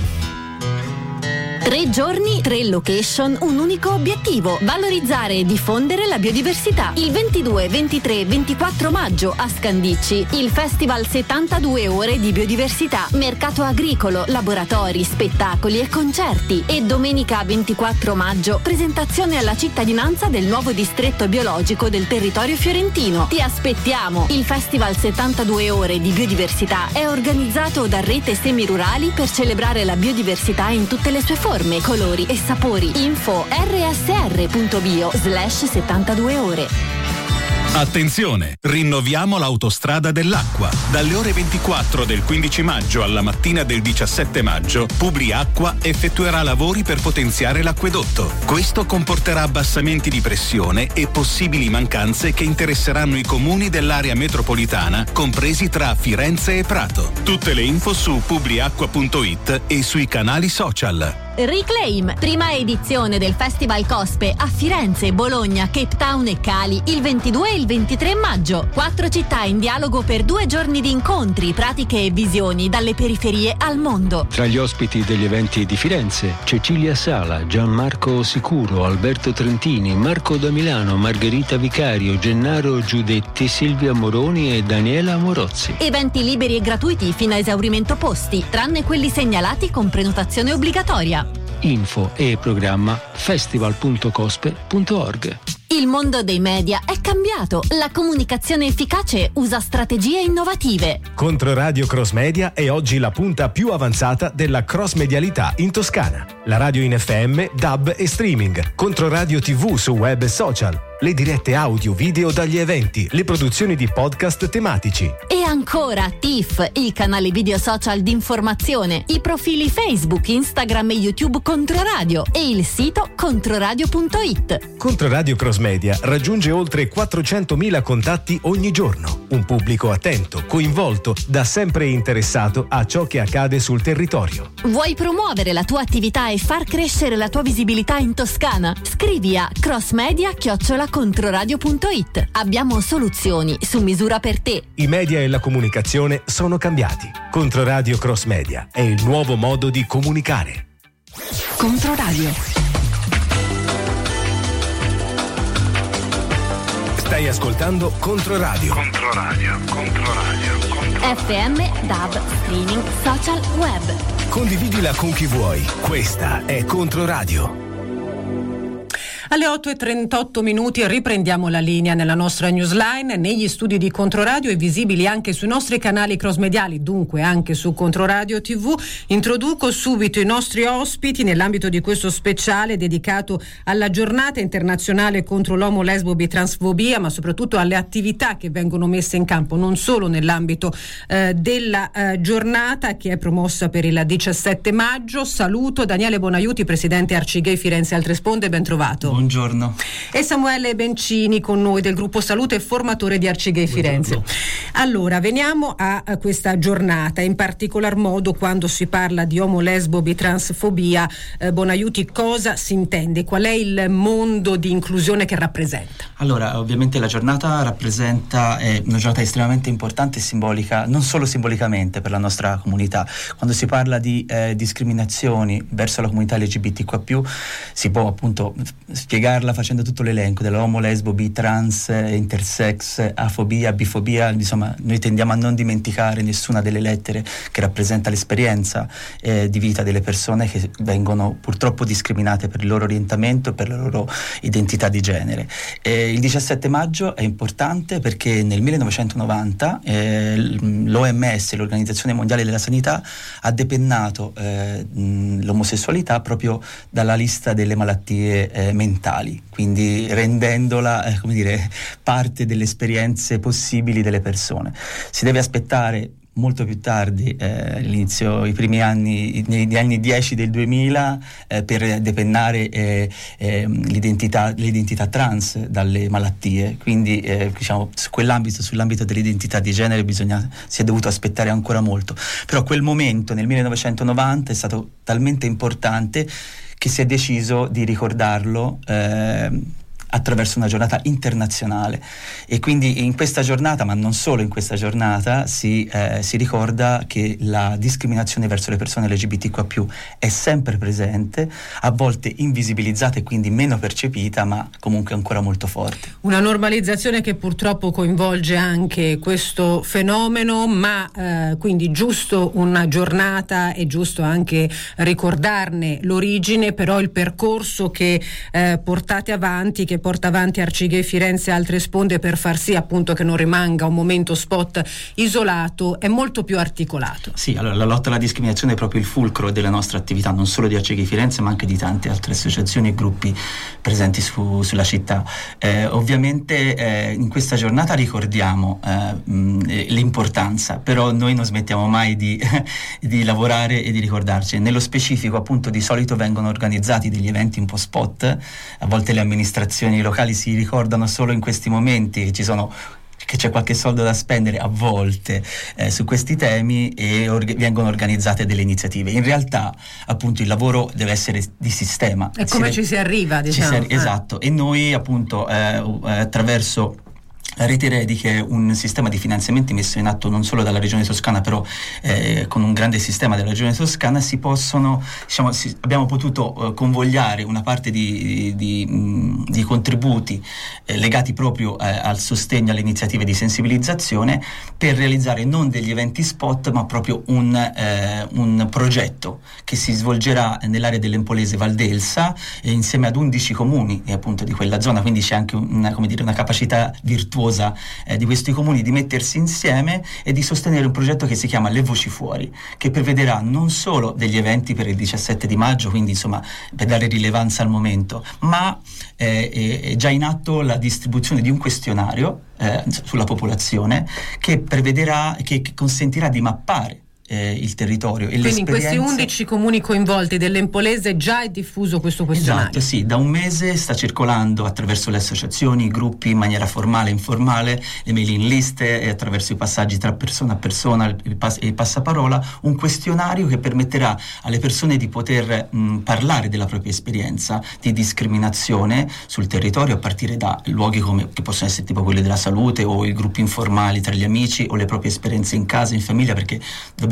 [SPEAKER 4] Tre giorni, tre location, un unico obiettivo: valorizzare e diffondere la biodiversità. Il ventidue, ventitré e ventiquattro maggio a Scandicci, il Festival settantadue ore di biodiversità, mercato agricolo, laboratori, spettacoli e concerti. E domenica ventiquattro maggio, presentazione alla cittadinanza del nuovo distretto biologico del territorio fiorentino. Ti aspettiamo! Il Festival settantadue ore di biodiversità è organizzato da Rete Semirurali per celebrare la biodiversità in tutte le sue forme, colori e sapori. Info rsr.bio slash settantadue ore.
[SPEAKER 5] Attenzione! Rinnoviamo l'autostrada dell'acqua. Dalle ore ventiquattro del quindici maggio alla mattina del diciassette maggio, Publiacqua effettuerà lavori per potenziare l'acquedotto. Questo comporterà abbassamenti di pressione e possibili mancanze che interesseranno i comuni dell'area metropolitana, compresi tra Firenze e Prato. Tutte le info su publiacqua punto it e sui canali social.
[SPEAKER 4] Reclaim, prima edizione del Festival Cospe a Firenze, Bologna, Cape Town e Cali il ventidue e il ventitré maggio. Quattro città in dialogo per due giorni di incontri, pratiche e visioni dalle periferie al mondo.
[SPEAKER 1] Tra gli ospiti degli eventi di Firenze, Cecilia Sala, Gianmarco Sicuro, Alberto Trentini, Marco da Milano, Margherita Vicario, Gennaro Giudetti, Silvia Moroni e Daniela Morozzi.
[SPEAKER 4] Eventi liberi e gratuiti fino a esaurimento posti, tranne quelli segnalati con prenotazione obbligatoria.
[SPEAKER 1] Info e programma festival punto cospe punto org.
[SPEAKER 4] Il mondo dei media è cambiato. La comunicazione efficace usa strategie innovative.
[SPEAKER 14] Controradio Cross Media è oggi la punta più avanzata della cross medialità in Toscana. La radio in F M, D A B e streaming. Controradio tivù su web e social. Le dirette audio video dagli eventi, le produzioni di podcast tematici.
[SPEAKER 4] E ancora T I F, il canale video social di informazione, i profili Facebook, Instagram e YouTube Controradio e il sito controradio punto it.
[SPEAKER 14] Controradio Cross Media raggiunge oltre quattrocentomila contatti ogni giorno. Un pubblico attento, coinvolto, da sempre interessato a ciò che accade sul territorio.
[SPEAKER 4] Vuoi promuovere la tua attività e far crescere la tua visibilità in Toscana? Scrivi a crossmedia chiocciola controradio punto it. Abbiamo soluzioni su misura per te.
[SPEAKER 14] I media e la comunicazione sono cambiati. Controradio Cross Media è il nuovo modo di comunicare.
[SPEAKER 4] Controradio.
[SPEAKER 14] Stai ascoltando Controradio.
[SPEAKER 15] Controradio, Controradio, Controradio.
[SPEAKER 4] F M, D A B, streaming, social, web.
[SPEAKER 14] Condividila con chi vuoi. Questa è Controradio.
[SPEAKER 2] Alle otto e trentotto minuti riprendiamo la linea nella nostra newsline. Negli studi di Controradio e visibili anche sui nostri canali cross-mediali, dunque anche su Controradio tivù. Introduco subito i nostri ospiti nell'ambito di questo speciale dedicato alla giornata internazionale contro l'omo, lesbo, bitransfobia, ma soprattutto alle attività che vengono messe in campo non solo nell'ambito eh, della eh, giornata che è promossa per il diciassette maggio. Saluto Daniele Bonaiuti, presidente Arcigay Firenze Altre Sponde, ben trovato.
[SPEAKER 15] Buongiorno.
[SPEAKER 2] E Samuele Bencini con noi del gruppo Salute e formatore di Arcigay Firenze. Allora, veniamo a, a questa giornata, in particolar modo quando si parla di omo, lesbo, bitransfobia. Eh, Bonaiuti, cosa si intende? Qual è il mondo di inclusione che rappresenta?
[SPEAKER 15] Allora, ovviamente la giornata rappresenta eh, una giornata estremamente importante e simbolica, non solo simbolicamente per la nostra comunità. Quando si parla di eh, discriminazioni verso la comunità L G B T Q I A più, si può appunto spiegarla facendo tutto l'elenco dell'omo, lesbo, bi, trans, intersex, afobia, bifobia. Insomma, noi tendiamo a non dimenticare nessuna delle lettere che rappresenta l'esperienza eh, di vita delle persone che vengono purtroppo discriminate per il loro orientamento e per la loro identità di genere. Eh, il diciassette maggio è importante perché nel millenovecentonovanta eh, l'O M S, l'Organizzazione Mondiale della Sanità, ha depennato eh, l'omosessualità proprio dalla lista delle malattie eh, mentali, quindi rendendola eh, come dire, parte delle esperienze possibili delle persone. Si deve aspettare molto più tardi, eh, all'inizio, i primi anni, negli anni dieci del duemila, eh, per depennare eh, eh, l'identità, l'identità trans dalle malattie. Quindi eh, diciamo su quell'ambito, sull'ambito dell'identità di genere bisogna, si è dovuto aspettare ancora molto. Però quel momento nel millenovecentonovanta è stato talmente importante che si è deciso di ricordarlo eh, attraverso una giornata internazionale, e quindi in questa giornata, ma non solo in questa giornata, si, eh, si ricorda che la discriminazione verso le persone L G B T Q I A più è sempre presente, a volte invisibilizzata e quindi meno percepita, ma comunque ancora molto forte.
[SPEAKER 2] Una normalizzazione che purtroppo coinvolge anche questo fenomeno, ma eh, quindi giusto una giornata, è giusto anche ricordarne l'origine, però il percorso che eh, portate avanti, che porta avanti Arcigay Firenze Altre Sponde per far sì appunto che non rimanga un momento spot isolato, è molto più articolato.
[SPEAKER 15] Sì, allora la lotta alla discriminazione è proprio il fulcro della nostra attività, non solo di Arcigay Firenze ma anche di tante altre associazioni e gruppi presenti su, sulla città. Eh, ovviamente eh, in questa giornata ricordiamo eh, mh, l'importanza, però noi non smettiamo mai di, di lavorare e di ricordarci. Nello specifico appunto di solito vengono organizzati degli eventi un po' spot, a volte le amministrazioni locali si ricordano solo in questi momenti che ci sono che c'è qualche soldo da spendere a volte eh, su questi temi, e org- vengono organizzate delle iniziative. In realtà appunto il lavoro deve essere di sistema.
[SPEAKER 2] E come
[SPEAKER 15] si
[SPEAKER 2] ci si arriva, diciamo.
[SPEAKER 15] Ci si arri- esatto, e noi appunto eh, attraverso la Rete Redi, che è un sistema di finanziamenti messo in atto non solo dalla Regione Toscana, però eh, con un grande sistema della Regione Toscana, si possono, diciamo, si, abbiamo potuto eh, convogliare una parte di, di, di, di contributi eh, legati proprio eh, al sostegno alle iniziative di sensibilizzazione, per realizzare non degli eventi spot, ma proprio un, eh, un progetto che si svolgerà nell'area dell'Empolese Valdelsa eh, insieme ad undici comuni eh, appunto di quella zona, quindi c'è anche una, come dire, una capacità virtuosa Eh, di questi comuni di mettersi insieme e di sostenere un progetto che si chiama Le Voci Fuori, che prevederà non solo degli eventi per il diciassette di maggio, quindi insomma per dare rilevanza al momento, ma eh, è, è già in atto la distribuzione di un questionario eh, sulla popolazione che prevederà, che, che consentirà di mappare Eh, il territorio e
[SPEAKER 2] quindi
[SPEAKER 15] l'esperienza.
[SPEAKER 2] In questi undici comuni coinvolti dell'Empolese già è diffuso questo questionario.
[SPEAKER 15] Esatto, sì, da un mese sta circolando attraverso le associazioni, i gruppi, in maniera formale e informale, le mailing list e attraverso i passaggi tra persona a persona e il, pass- il passaparola, un questionario che permetterà alle persone di poter mh, parlare della propria esperienza di discriminazione sul territorio, a partire da luoghi come, che possono essere tipo quelli della salute o i gruppi informali tra gli amici o le proprie esperienze in casa, in famiglia, perché dobbiamo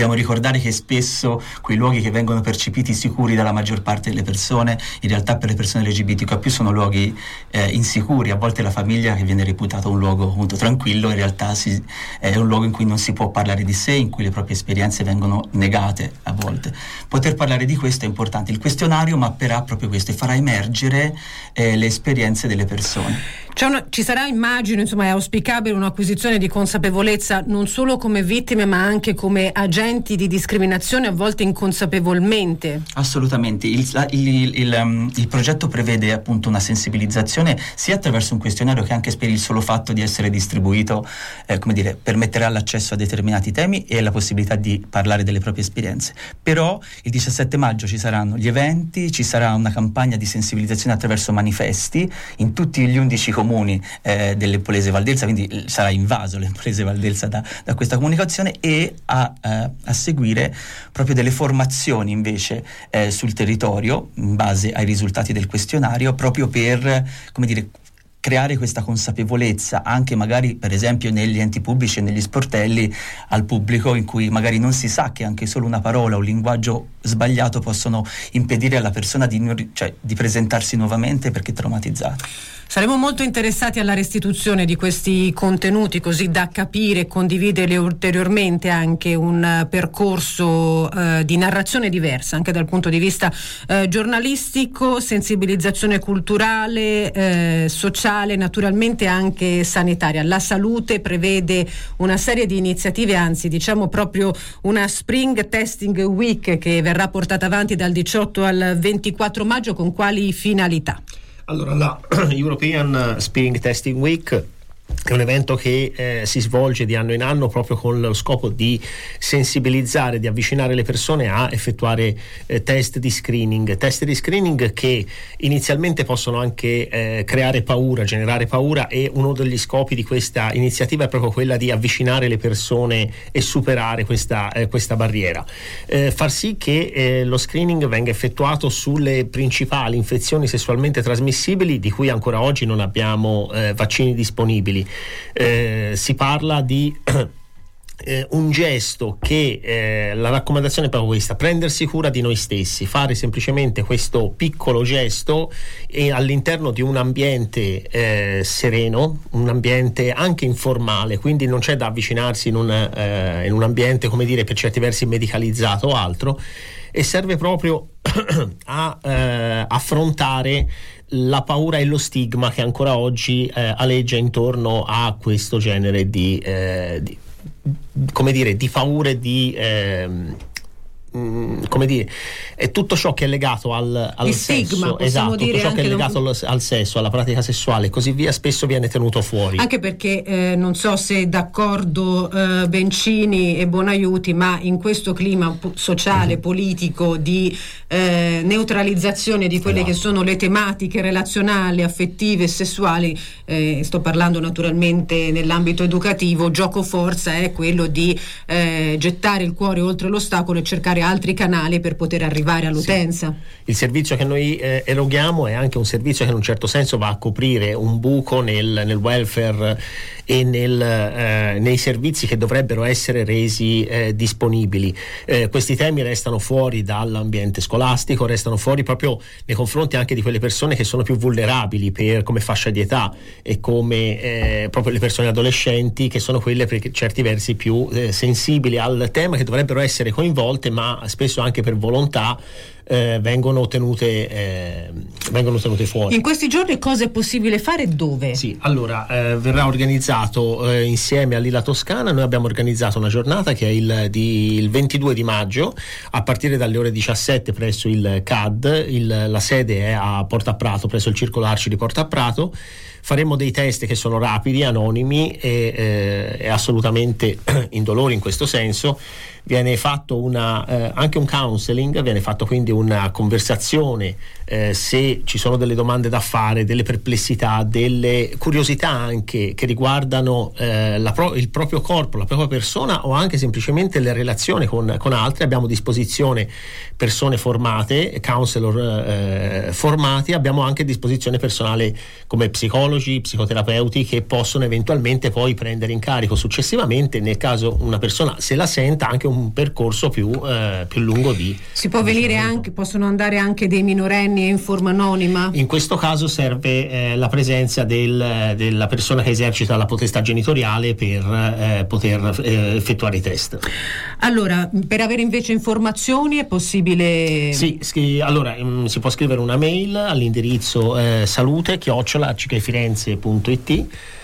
[SPEAKER 15] dobbiamo ricordare che spesso quei luoghi che vengono percepiti sicuri dalla maggior parte delle persone, in realtà per le persone L G B T Q più sono luoghi eh, insicuri. A volte la famiglia, che viene reputata un luogo molto tranquillo, in realtà si, è un luogo in cui non si può parlare di sé, in cui le proprie esperienze vengono negate a volte. Poter parlare di questo è importante. Il questionario mapperà proprio questo e farà emergere eh, le esperienze delle persone.
[SPEAKER 2] C'è una, ci sarà, immagino, insomma, è auspicabile un'acquisizione di consapevolezza non solo come vittime ma anche come agenti di discriminazione, a volte inconsapevolmente.
[SPEAKER 15] Assolutamente. Il, il, il, um, il progetto prevede appunto una sensibilizzazione sia attraverso un questionario che anche per il solo fatto di essere distribuito, eh, come dire, permetterà l'accesso a determinati temi e la possibilità di parlare delle proprie esperienze. Però il diciassette maggio ci saranno gli eventi, ci sarà una campagna di sensibilizzazione attraverso manifesti in tutti gli undici comuni eh, dell'Empolese Valdelsa, quindi sarà invaso l'Empolese Valdelsa da, da questa comunicazione, e a, eh, a seguire proprio delle formazioni invece eh, sul territorio in base ai risultati del questionario, proprio per, come dire, creare questa consapevolezza anche magari per esempio negli enti pubblici e negli sportelli al pubblico, in cui magari non si sa che anche solo una parola o un linguaggio sbagliato possono impedire alla persona di, cioè, di presentarsi nuovamente perché traumatizzata.
[SPEAKER 2] Saremo molto interessati alla restituzione di questi contenuti, così da capire e condividere ulteriormente anche un percorso eh, di narrazione diversa, anche dal punto di vista eh, giornalistico, sensibilizzazione culturale, eh, sociale, naturalmente anche sanitaria. La salute prevede una serie di iniziative, anzi diciamo proprio una Spring Testing Week che verrà portata avanti dal diciotto al ventiquattro maggio. Con quali finalità?
[SPEAKER 16] Allora, la European Spring Testing Week è un evento che eh, si svolge di anno in anno proprio con lo scopo di sensibilizzare, di avvicinare le persone a effettuare eh, test di screening, test di screening che inizialmente possono anche eh, creare paura, generare paura, e uno degli scopi di questa iniziativa è proprio quella di avvicinare le persone e superare questa, eh, questa barriera, eh, far sì che eh, lo screening venga effettuato sulle principali infezioni sessualmente trasmissibili di cui ancora oggi non abbiamo eh, vaccini disponibili. Eh, si parla di eh, un gesto che eh, la raccomandazione è proprio questa: prendersi cura di noi stessi, fare semplicemente questo piccolo gesto e all'interno di un ambiente eh, sereno, un ambiente anche informale, quindi non c'è da avvicinarsi in un, eh, in un ambiente, come dire, per certi versi medicalizzato o altro, e serve proprio a eh, affrontare la paura e lo stigma che ancora oggi eh, aleggia intorno a questo genere di, eh, di come dire, di paure, di eh, mh, come dire, è tutto ciò che è legato al, al sesso,
[SPEAKER 2] stigma,
[SPEAKER 16] esatto,
[SPEAKER 2] dire,
[SPEAKER 16] tutto ciò che è legato
[SPEAKER 2] non...
[SPEAKER 16] al, al sesso, alla pratica sessuale e così via, spesso viene tenuto fuori.
[SPEAKER 2] Anche perché eh, non so se d'accordo eh, Bencini e Bonaiuti, ma in questo clima po- sociale, mm-hmm. politico di eh, neutralizzazione di quelle esatto. che sono le tematiche relazionali, affettive e sessuali, eh, sto parlando naturalmente nell'ambito educativo, gioco forza è quello di eh, gettare il cuore oltre l'ostacolo e cercare altri canali per poter arrivare all'utenza.
[SPEAKER 16] Sì. Il servizio che noi eh, eroghiamo è anche un servizio che in un certo senso va a coprire un buco nel, nel welfare e nel, eh, nei servizi che dovrebbero essere resi eh, disponibili. Eh, questi temi restano fuori dall'ambiente scolastico, restano fuori proprio nei confronti anche di quelle persone che sono più vulnerabili per come fascia di età e come eh, proprio le persone adolescenti, che sono quelle per certi versi più eh, sensibili al tema, che dovrebbero essere coinvolte, ma spesso anche per volontà Eh, vengono tenute eh, vengono tenute fuori.
[SPEAKER 2] In questi giorni cosa è possibile fare e dove?
[SPEAKER 16] Sì, allora eh, verrà organizzato eh, insieme a Lilla Toscana. Noi abbiamo organizzato una giornata che è il, di, il ventidue di maggio a partire dalle ore diciassette presso il C A D. Il, la sede è a Porta a Prato, presso il Circolo Arci di Porta a Prato. Faremo dei test che sono rapidi, anonimi e, eh, e assolutamente indolori in questo senso. Viene fatto una eh, anche un counseling, viene fatto quindi una conversazione eh, se ci sono delle domande da fare, delle perplessità, delle curiosità anche che riguardano eh, la pro- il proprio corpo, la propria persona, o anche semplicemente le relazioni con, con altri. Abbiamo a disposizione persone formate, counselor eh, formati, abbiamo anche a disposizione personale come psicologi, psicoterapeuti che possono eventualmente poi prendere in carico successivamente, nel caso una persona se la senta, anche un percorso più, eh, più lungo di
[SPEAKER 2] si può venire anche, possono andare anche dei minorenni in forma anonima?
[SPEAKER 16] In questo caso serve eh, la presenza del, della persona che esercita la potestà genitoriale per eh, poter eh, effettuare i test.
[SPEAKER 2] Allora, per avere invece informazioni è possibile?
[SPEAKER 16] Sì, schi- allora mh, si può scrivere una mail all'indirizzo eh, salute chiocciola arcicaifirenze punto it,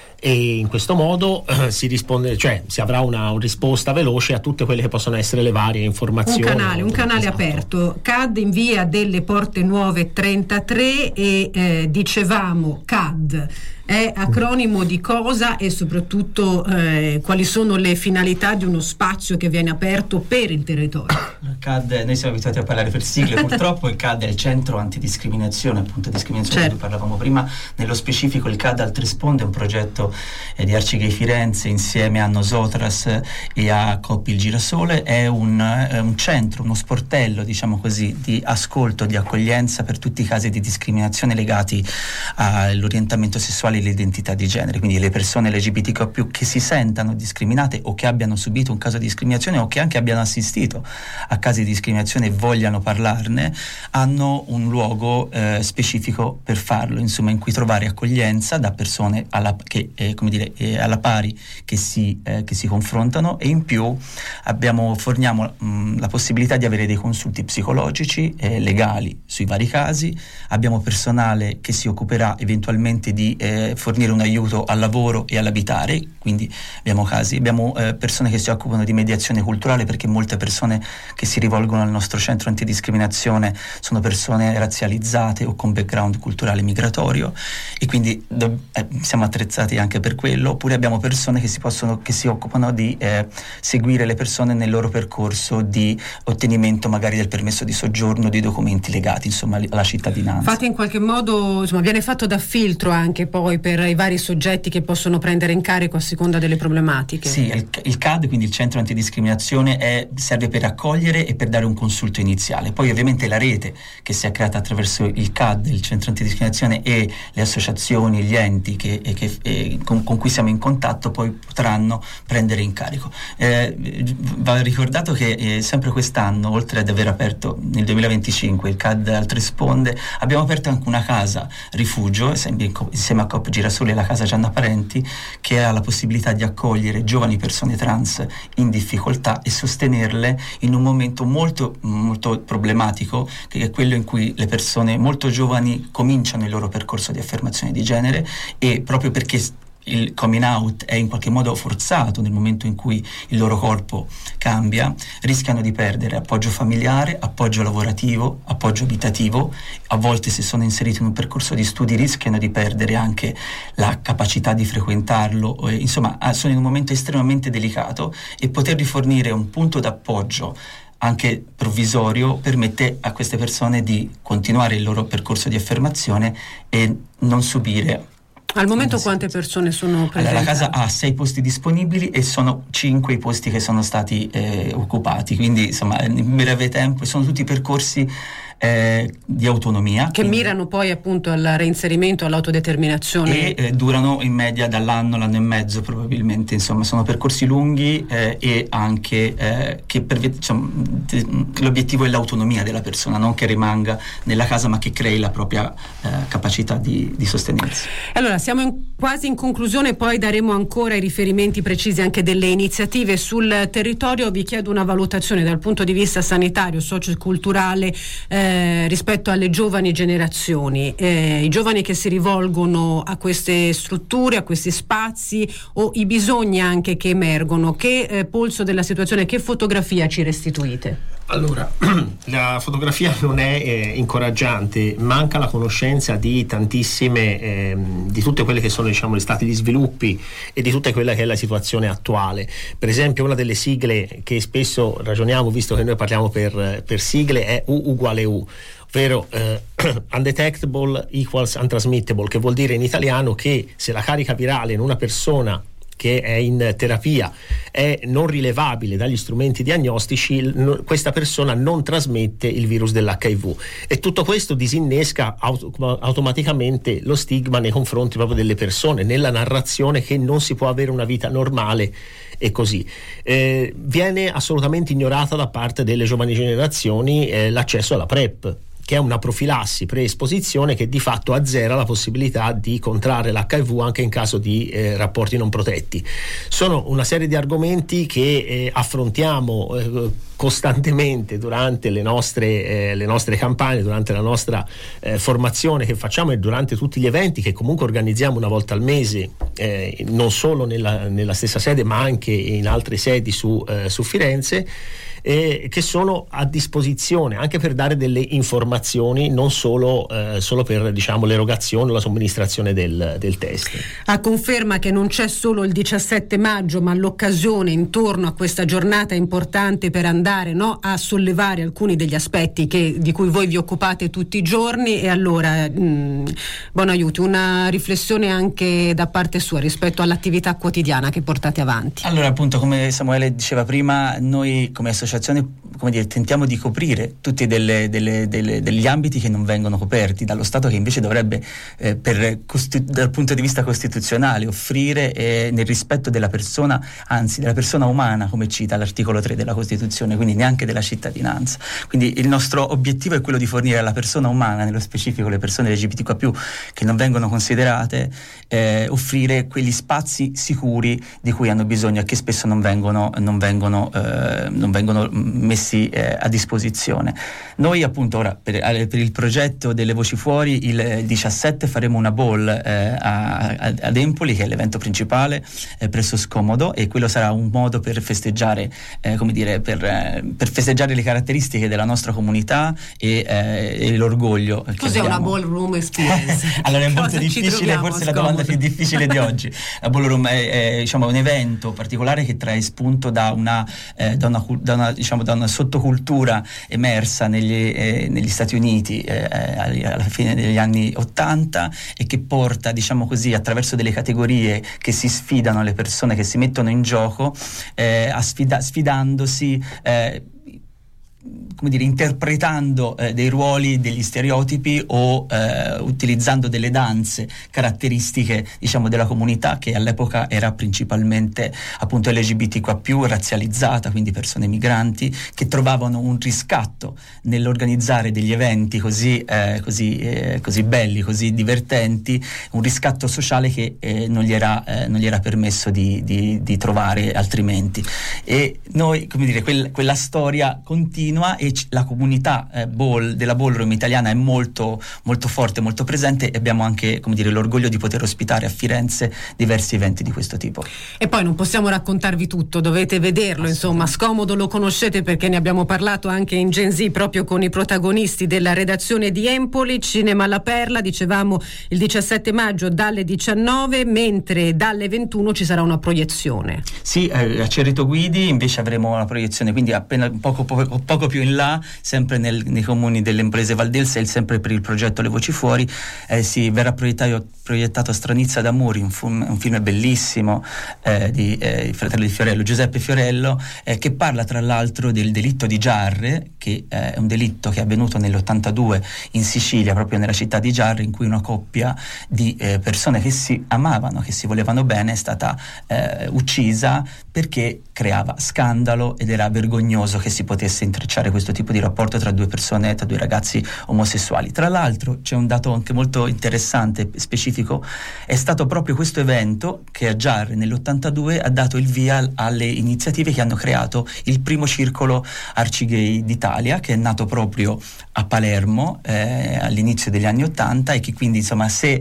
[SPEAKER 16] e in questo modo eh, si risponde, cioè si avrà una, una risposta veloce a tutte quelle che possono essere le varie informazioni.
[SPEAKER 2] Un canale, un canale
[SPEAKER 16] esatto.
[SPEAKER 2] aperto. C A D in via delle Porte Nuove trentatré e eh, dicevamo C A D è acronimo di cosa e soprattutto eh, quali sono le finalità di uno spazio che viene aperto per il territorio?
[SPEAKER 15] Il C A D, noi siamo abituati a parlare per sigle, purtroppo il C A D è il centro antidiscriminazione, appunto discriminazione certo. di cui parlavamo prima. Nello specifico il C A D Altrisponde è un progetto eh, di Arcigay Firenze insieme a Nosotras e a Coppi il Girasole. È un, eh, un centro, uno sportello, diciamo così, di ascolto, di accoglienza per tutti i casi di discriminazione legati all'orientamento sessuale e l'identità di genere, quindi le persone L G B T Q più che si sentano discriminate o che abbiano subito un caso di discriminazione o che anche abbiano assistito a casi di discriminazione e vogliano parlarne, hanno un luogo eh, specifico per farlo, insomma, in cui trovare accoglienza da persone alla, che, eh, come dire, eh, alla pari che si, eh, che si confrontano, e in più abbiamo, forniamo mh, la possibilità di avere dei consulti psicologici eh, legali sui vari casi. Abbiamo personale che si occuperà eventualmente di eh, fornire un aiuto al lavoro e all'abitare, quindi abbiamo casi, abbiamo eh, persone che si occupano di mediazione culturale, perché molte persone che si rivolgono al nostro centro antidiscriminazione sono persone razzializzate o con background culturale migratorio, e quindi do, eh, siamo attrezzati anche per quello. Oppure abbiamo persone che si possono che si occupano di eh, seguire le persone nel loro percorso di ottenimento magari del permesso di soggiorno, di documenti legati insomma alla cittadinanza.
[SPEAKER 2] Fate in qualche modo, insomma, viene fatto da filtro anche poi per i vari soggetti che possono prendere in carico a seconda delle problematiche?
[SPEAKER 15] Sì, il, il C A D, quindi il centro antidiscriminazione, è, serve per accogliere e per dare un consulto iniziale. Poi ovviamente la rete che si è creata attraverso il C A D, il centro antidiscriminazione, e le associazioni, gli enti che, e che, e con, con cui siamo in contatto poi potranno prendere in carico. Eh, va ricordato che eh, sempre quest'anno, oltre ad aver aperto nel duemilaventicinque il C A D Altrisponde, abbiamo aperto anche una casa rifugio insieme a Coppi Girasole e la Casa Gianna Parenti, che ha la possibilità di accogliere giovani persone trans in difficoltà e sostenerle in un momento molto molto problematico, che è quello in cui le persone molto giovani cominciano il loro percorso di affermazione di genere, e proprio perché il coming out è in qualche modo forzato nel momento in cui il loro corpo cambia, rischiano di perdere appoggio familiare, appoggio lavorativo, appoggio abitativo. A volte, se sono inseriti in un percorso di studi, rischiano di perdere anche la capacità di frequentarlo. Insomma, sono in un momento estremamente delicato, e poter rifornire un punto d'appoggio anche provvisorio permette a queste persone di continuare il loro percorso di affermazione e non subire.
[SPEAKER 2] Al momento quante persone sono presenti?
[SPEAKER 15] Allora, la casa ha sei posti disponibili e sono cinque i posti che sono stati eh, occupati, quindi insomma in breve tempo sono tutti percorsi eh, di autonomia
[SPEAKER 2] che
[SPEAKER 15] quindi,
[SPEAKER 2] mirano poi appunto al reinserimento, all'autodeterminazione,
[SPEAKER 15] e eh, durano in media dall'anno, l'anno e mezzo probabilmente. Insomma, sono percorsi lunghi eh, e anche eh, che per, diciamo, l'obiettivo è l'autonomia della persona, non che rimanga nella casa ma che crei la propria eh, capacità di, di sostenersi.
[SPEAKER 2] Allora siamo in, quasi in conclusione, poi daremo ancora i riferimenti precisi anche delle iniziative sul territorio. Vi chiedo una valutazione dal punto di vista sanitario, socioculturale eh, rispetto alle giovani generazioni, eh, i giovani che si rivolgono a queste strutture, a questi spazi, o i bisogni anche che emergono. Che eh, polso della situazione, che fotografia ci restituite?
[SPEAKER 16] Allora, la fotografia non è eh, incoraggiante, manca la conoscenza di tantissime, eh, di tutte quelle che sono, diciamo, gli stati di sviluppi e di tutta quella che è la situazione attuale. Per esempio, una delle sigle che spesso ragioniamo, visto che noi parliamo per, per sigle, è U uguale U, ovvero eh, undetectable equals untransmittable, che vuol dire in italiano che se la carica virale in una persona che è in terapia è non rilevabile dagli strumenti diagnostici, questa persona non trasmette il virus dell'H I V, e tutto questo disinnesca auto- automaticamente lo stigma nei confronti proprio delle persone, nella narrazione che non si può avere una vita normale e così. Eh, viene assolutamente ignorata da parte delle giovani generazioni eh, l'accesso alla PrEP, che è una profilassi preesposizione che di fatto azzera la possibilità di contrarre l'H I V anche in caso di eh, rapporti non protetti. Sono una serie di argomenti che eh, affrontiamo eh, costantemente durante le nostre, eh, le nostre campagne, durante la nostra eh, formazione che facciamo e durante tutti gli eventi che comunque organizziamo una volta al mese, eh, non solo nella, nella stessa sede ma anche in altre sedi su, eh, su Firenze, Eh, che sono a disposizione anche per dare delle informazioni, non solo, eh, solo per, diciamo, l'erogazione o la somministrazione del, del test.
[SPEAKER 2] A conferma che non c'è solo il diciassette maggio, ma l'occasione intorno a questa giornata importante per andare, no, a sollevare alcuni degli aspetti che, di cui voi vi occupate tutti i giorni. E allora, mh, Bonaiuti, una riflessione anche da parte sua rispetto all'attività quotidiana che portate avanti.
[SPEAKER 15] Allora, appunto, come Samuele diceva prima, noi come associazione, come dire, tentiamo di coprire tutti delle, delle, delle, degli ambiti che non vengono coperti dallo Stato, che invece dovrebbe eh, per, costi- dal punto di vista costituzionale offrire eh, nel rispetto della persona, anzi della persona umana, come cita l'articolo tre della Costituzione, quindi neanche della cittadinanza. Quindi il nostro obiettivo è quello di fornire alla persona umana, nello specifico le persone L G B T Q più, che non vengono considerate, eh, offrire quegli spazi sicuri di cui hanno bisogno e che spesso non vengono, non vengono, eh, non vengono messi eh, a disposizione. Noi appunto ora per, per il progetto delle Voci Fuori il diciassette faremo una ball eh, a, a, ad Empoli, che è l'evento principale eh, presso Scomodo, e quello sarà un modo per festeggiare eh, come dire per, eh, per festeggiare le caratteristiche della nostra comunità e, eh, e l'orgoglio che
[SPEAKER 2] Cos'è
[SPEAKER 15] abbiamo.
[SPEAKER 2] Una ballroom experience?
[SPEAKER 15] Allora è molto difficile, forse è la domanda più difficile di oggi. La ballroom è, è diciamo un evento particolare che trae spunto da una, eh, da una, da una diciamo da una sottocultura emersa negli, eh, negli Stati Uniti eh, alla fine degli anni ottanta, e che porta, diciamo così, attraverso delle categorie che si sfidano le persone, che si mettono in gioco eh, a sfida- sfidandosi eh, come dire, interpretando eh, dei ruoli, degli stereotipi o eh, utilizzando delle danze caratteristiche, diciamo, della comunità, che all'epoca era principalmente appunto L G B T Q più, razzializzata, quindi persone migranti, che trovavano un riscatto nell'organizzare degli eventi così, eh, così, eh, così belli, così divertenti, un riscatto sociale che eh, non, gli era, eh, non gli era permesso di, di, di trovare altrimenti. E noi, come dire, quel, quella storia continua, e la comunità eh, ball, della ballroom italiana è molto, molto forte, molto presente, e abbiamo anche, come dire, l'orgoglio di poter ospitare a Firenze diversi eventi di questo tipo.
[SPEAKER 2] E poi non possiamo raccontarvi tutto, dovete vederlo, insomma. Scomodo lo conoscete perché ne abbiamo parlato anche in Gen Z proprio con i protagonisti della redazione di Empoli. Cinema alla Perla, dicevamo, il diciassette maggio dalle diciannove, mentre dalle ventuno ci sarà una proiezione.
[SPEAKER 15] Sì, eh, a Cerrito Guidi invece avremo una proiezione, quindi appena poco, poco, poco più in là, sempre nel, nei comuni dell'Emprese Val d'Elsel, sempre per il progetto Le Voci Fuori, eh, si verrà proiettato, proiettato Stranizza d'Amuri, un, fum, un film bellissimo eh, di eh, fratello di Fiorello, Giuseppe Fiorello, eh, che parla tra l'altro del delitto di Giarre, che eh, è un delitto che è avvenuto nell'ottantadue in Sicilia, proprio nella città di Giarre, in cui una coppia di eh, persone che si amavano, che si volevano bene, è stata eh, uccisa perché creava scandalo ed era vergognoso che si potesse intrecciare questo tipo di rapporto tra due persone, tra due ragazzi omosessuali. Tra l'altro c'è un dato anche molto interessante, specifico: è stato proprio questo evento che a Giarre nell'ottantadue ha dato il via alle iniziative che hanno creato il primo circolo arcigay d'Italia, che è nato proprio a Palermo eh, all'inizio degli anni ottanta, e che quindi, insomma, se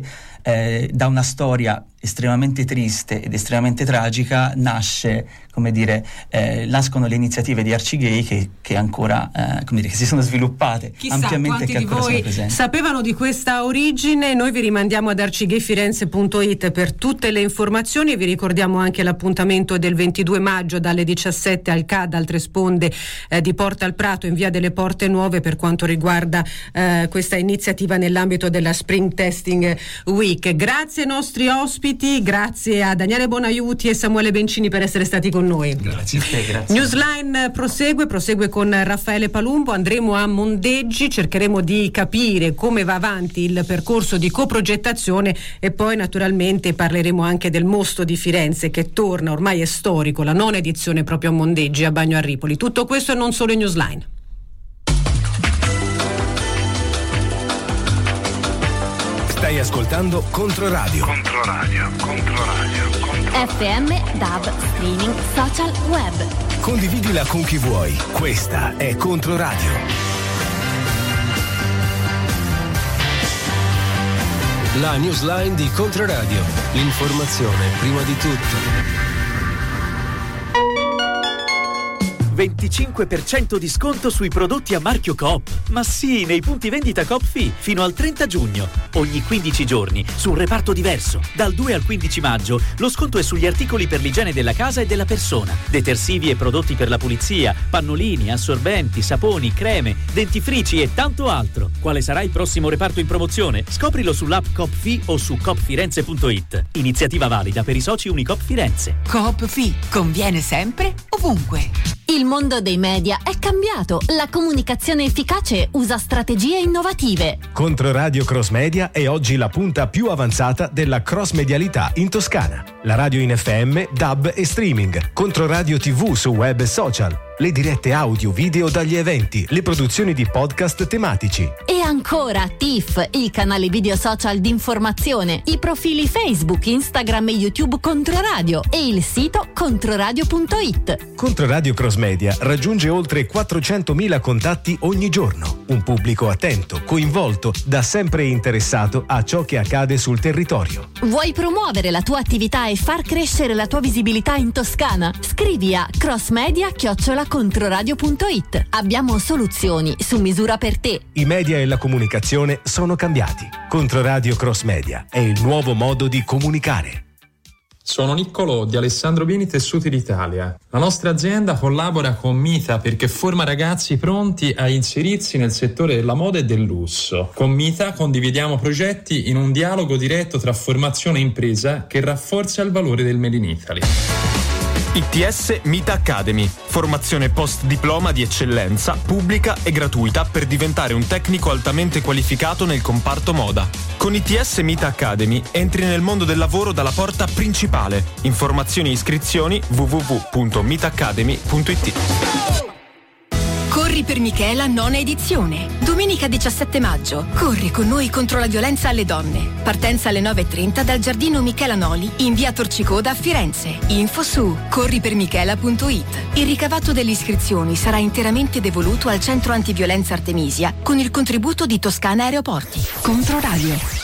[SPEAKER 15] eh, da una storia estremamente triste ed estremamente tragica nasce, come dire, eh, nascono le iniziative di Arcigay che, che ancora, eh, come dire, che si sono sviluppate
[SPEAKER 2] Chissà
[SPEAKER 15] ampiamente e
[SPEAKER 2] quanti
[SPEAKER 15] che
[SPEAKER 2] di
[SPEAKER 15] ancora sono
[SPEAKER 2] voi
[SPEAKER 15] presenti.
[SPEAKER 2] sapevano di questa origine. Noi vi rimandiamo ad arcigay firenze punto it per tutte le informazioni e vi ricordiamo anche l'appuntamento del ventidue maggio dalle diciassette al C A D, altre sponde eh, di Porta al Prato in via delle Porte Nuove, per quanto riguarda eh, questa iniziativa nell'ambito della Spring Testing Week. Grazie ai nostri ospiti, grazie a Daniele Bonaiuti e Samuele Bencini per essere stati con noi.
[SPEAKER 15] Grazie a te, grazie.
[SPEAKER 2] Newsline prosegue, prosegue con Raffaele Palumbo, andremo a Mondeggi, cercheremo di capire come va avanti il percorso di coprogettazione e poi naturalmente parleremo anche del Mosto di Firenze che torna, ormai è storico, la nona edizione proprio a Mondeggi, a Bagno a Ripoli. Tutto questo e non solo in Newsline.
[SPEAKER 14] Stai ascoltando Controradio.
[SPEAKER 17] Controradio, Controradio, Controradio.
[SPEAKER 4] F M, D A B, streaming, social, web.
[SPEAKER 14] Condividila con chi vuoi. Questa è Controradio.
[SPEAKER 1] La newsline di Controradio. L'informazione prima di tutto.
[SPEAKER 18] venticinque per cento di sconto sui prodotti a marchio Coop. Ma sì, nei punti vendita Coop Fi fino al trenta giugno. Ogni quindici giorni su un reparto diverso. Dal due al quindici maggio lo sconto è sugli articoli per l'igiene della casa e della persona, detersivi e prodotti per la pulizia, pannolini, assorbenti, saponi, creme, dentifrici e tanto altro. Quale sarà il prossimo reparto in promozione? Scoprilo sull'app Coop Fi o su coop firenze punto it. Iniziativa valida per i soci Unicoop Firenze.
[SPEAKER 19] Coop Fi, conviene sempre, ovunque.
[SPEAKER 4] Il mondo dei media è cambiato. La comunicazione efficace usa strategie innovative.
[SPEAKER 14] Controradio Cross Media è oggi la punta più avanzata della cross medialità in Toscana. La radio in F M, D A B e streaming. Controradio tivù su web e social. Le dirette audio, video dagli eventi, le produzioni di podcast tematici.
[SPEAKER 4] E ancora T I F, il canale video social di informazione, i profili Facebook, Instagram e YouTube Controradio e il sito controradio punto it.
[SPEAKER 14] Controradio Cross Media raggiunge oltre quattrocentomila contatti ogni giorno. Un pubblico attento, coinvolto, da sempre interessato a ciò che accade sul territorio.
[SPEAKER 4] Vuoi promuovere la tua attività e far crescere la tua visibilità in Toscana? Scrivi a crossmedia chiocciola controradio punto it. Abbiamo soluzioni su misura per te.
[SPEAKER 14] I media e la comunicazione sono cambiati. Controradio Cross Media è il nuovo modo di comunicare.
[SPEAKER 20] Sono Niccolò di Alessandro Bini Tessuti d'Italia. La nostra azienda collabora con Mita perché forma ragazzi pronti a inserirsi nel settore della moda e del lusso. Con Mita condividiamo progetti in un dialogo diretto tra formazione e impresa che rafforza il valore del Made in Italy.
[SPEAKER 21] I T S Mita Academy, formazione post diploma di eccellenza, pubblica e gratuita per diventare un tecnico altamente qualificato nel comparto moda. Con I T S Mita Academy entri nel mondo del lavoro dalla porta principale. Informazioni e iscrizioni w w w punto mita academy punto it.
[SPEAKER 19] Corri per Michela, nona edizione. Domenica diciassette maggio. Corri con noi contro la violenza alle donne. Partenza alle nove e trenta dal giardino Michela Noli in via Torcicoda a Firenze. Info su corri per michela punto it. Il ricavato delle iscrizioni sarà interamente devoluto al centro antiviolenza Artemisia con il contributo di Toscana Aeroporti. Controradio.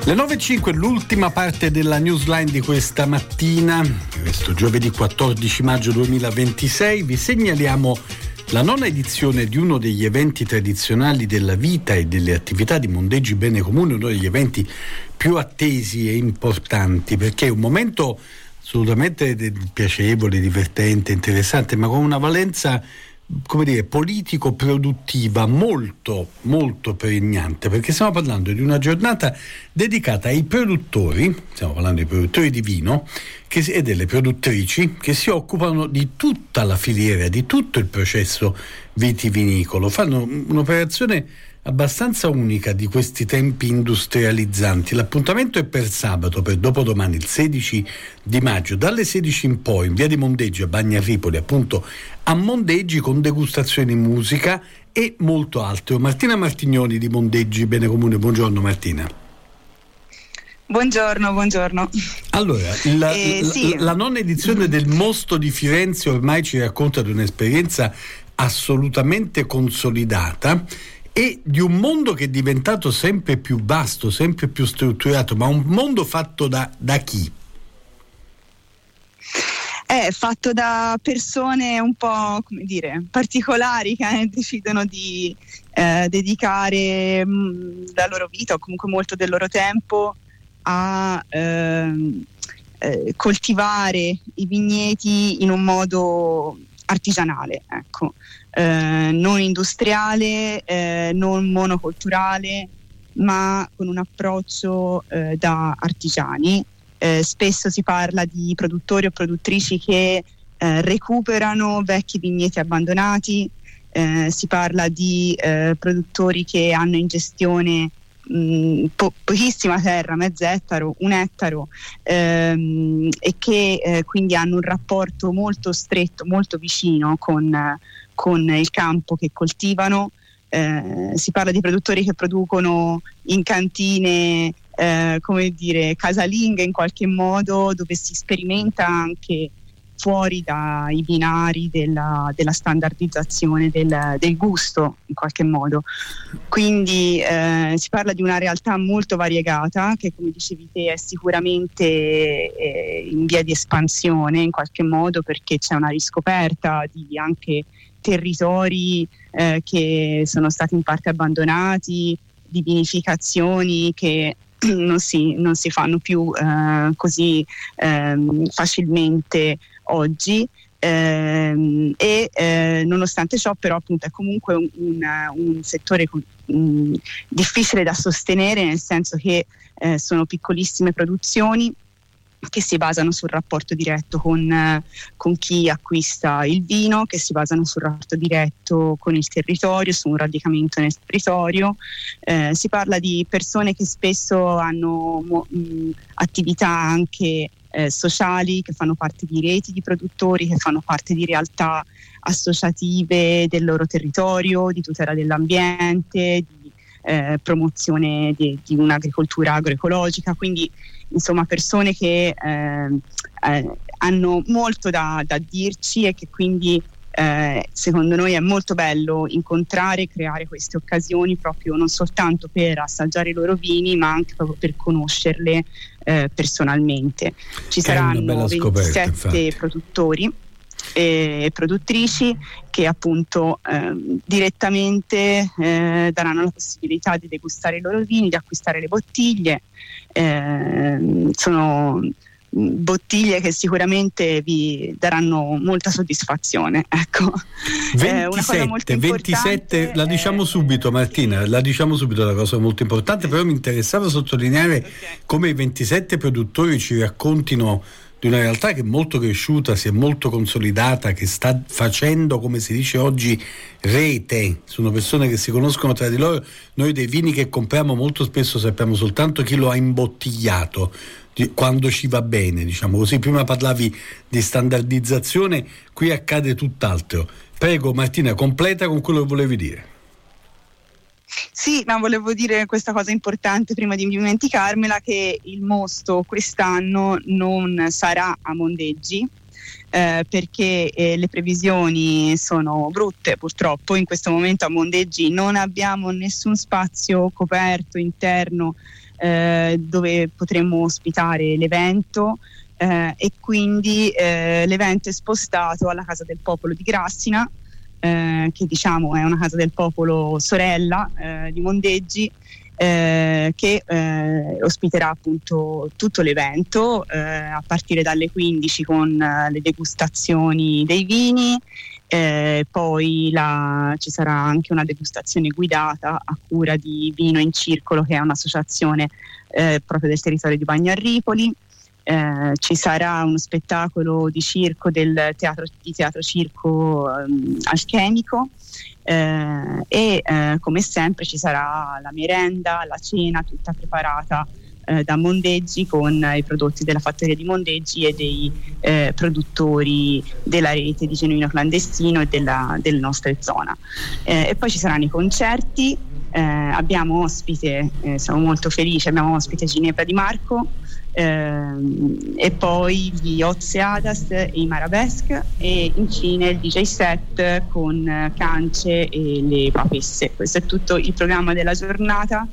[SPEAKER 7] Le nove e cinque, l'ultima parte della newsline di questa mattina, questo giovedì quattordici maggio duemilaventisei. Vi segnaliamo la nona edizione di uno degli eventi tradizionali della vita e delle attività di Mondeggi Bene Comune, uno degli eventi più attesi e importanti, perché è un momento assolutamente piacevole, divertente, interessante, ma con una valenza, come dire, politico-produttiva molto, molto pregnante, perché stiamo parlando di una giornata dedicata ai produttori, stiamo parlando dei produttori di vino che, e delle produttrici che si occupano di tutta la filiera, di tutto il processo vitivinicolo. Fanno un'operazione abbastanza unica di questi tempi industrializzanti. L'appuntamento è per sabato, per dopodomani, il sedici di maggio, dalle sedici in poi, in via di Mondeggi a Bagnaripoli, appunto a Mondeggi, con degustazioni, musica e molto altro. Martina Martignoni di Mondeggi Bene Comune, buongiorno Martina.
[SPEAKER 3] Buongiorno, buongiorno.
[SPEAKER 7] Allora, la,
[SPEAKER 3] eh,
[SPEAKER 7] la,
[SPEAKER 3] sì.
[SPEAKER 7] la nona edizione del Mosto di Firenze ormai ci racconta di un'esperienza assolutamente consolidata e di un mondo che è diventato sempre più vasto, sempre più strutturato, ma un mondo fatto da, da chi?
[SPEAKER 3] È fatto da persone un po', come dire, particolari, che eh, decidono di eh, dedicare mh, la loro vita o comunque molto del loro tempo a eh, eh, coltivare i vigneti in un modo artigianale, ecco. Eh, non industriale, eh, non monocolturale, ma con un approccio eh, da artigiani. Eh, spesso si parla di produttori o produttrici che eh, recuperano vecchi vigneti abbandonati, eh, si parla di eh, produttori che hanno in gestione mh, po- pochissima terra, mezzettaro, un ettaro, ehm, e che eh, quindi hanno un rapporto molto stretto, molto vicino con eh, con il campo che coltivano. Eh, si parla di produttori che producono in cantine, eh, come dire, casalinghe in qualche modo, dove si sperimenta anche fuori dai binari della, della standardizzazione del, del gusto in qualche modo. Quindi eh, si parla di una realtà molto variegata che, come dicevi te, è sicuramente eh, in via di espansione in qualche modo, perché c'è una riscoperta di anche territori eh, che sono stati in parte abbandonati, di vinificazioni che non si, non si fanno più eh, così eh, facilmente oggi, eh, e eh, nonostante ciò però appunto è comunque un, un, un settore um, difficile da sostenere, nel senso che eh, sono piccolissime produzioni che si basano sul rapporto diretto con, eh, con chi acquista il vino, che si basano sul rapporto diretto con il territorio, su un radicamento nel territorio. Eh, si parla di persone che spesso hanno mo, mh, attività anche eh, sociali, che fanno parte di reti di produttori, che fanno parte di realtà associative del loro territorio, di tutela dell'ambiente, di eh, promozione di, di un'agricoltura agroecologica. Quindi insomma persone che eh, eh, hanno molto da, da dirci e che quindi eh, secondo noi è molto bello incontrare e creare queste occasioni, proprio non soltanto per assaggiare i loro vini, ma anche proprio per conoscerle eh, personalmente. Ci saranno ventisette produttori e produttrici che appunto eh, direttamente eh, daranno la possibilità di degustare i loro vini, di acquistare le bottiglie. Eh, sono bottiglie che sicuramente vi daranno molta soddisfazione, ecco.
[SPEAKER 7] ventisette, ventisette, la diciamo subito Martina, la diciamo subito la cosa molto importante, però mi interessava sottolineare okay. come i ventisette produttori ci raccontino di una realtà che è molto cresciuta, si è molto consolidata, che sta facendo, come si dice oggi, rete. Sono persone che si conoscono tra di loro. Noi dei vini che compriamo molto spesso sappiamo soltanto chi lo ha imbottigliato, quando ci va bene, diciamo così. Prima parlavi di standardizzazione, qui accade tutt'altro. Prego Martina, completa con quello che volevi dire.
[SPEAKER 3] Sì, ma volevo dire questa cosa importante prima di dimenticarmela, che il Mosto quest'anno non sarà a Mondeggi, eh, perché eh, le previsioni sono brutte purtroppo. In questo momento a Mondeggi non abbiamo nessun spazio coperto interno eh, dove potremmo ospitare l'evento. Eh, e quindi eh, l'evento è spostato alla Casa del Popolo di Grassina, eh, che diciamo è una Casa del Popolo sorella eh, di Mondeggi, eh, che eh, ospiterà appunto tutto l'evento eh, a partire dalle quindici con eh, le degustazioni dei vini. Eh, poi la, ci sarà anche una degustazione guidata a cura di Vino in Circolo, che è un'associazione eh, proprio del territorio di Bagnarripoli. Eh, ci sarà uno spettacolo di circo del teatro, di teatro circo um, alchemico eh, e eh, come sempre ci sarà la merenda, la cena tutta preparata eh, da Mondeggi con i prodotti della fattoria di Mondeggi e dei eh, produttori della rete di Genuino Clandestino e della, della nostra zona. Eh, e poi ci saranno i concerti, eh, abbiamo ospite, eh, siamo molto felici, abbiamo ospite Ginevra Di Marco, Uh, e poi gli Ozeadas e i Marabesque, e infine il D J set con uh, Cance e le Papesse. Questo è tutto il programma della giornata,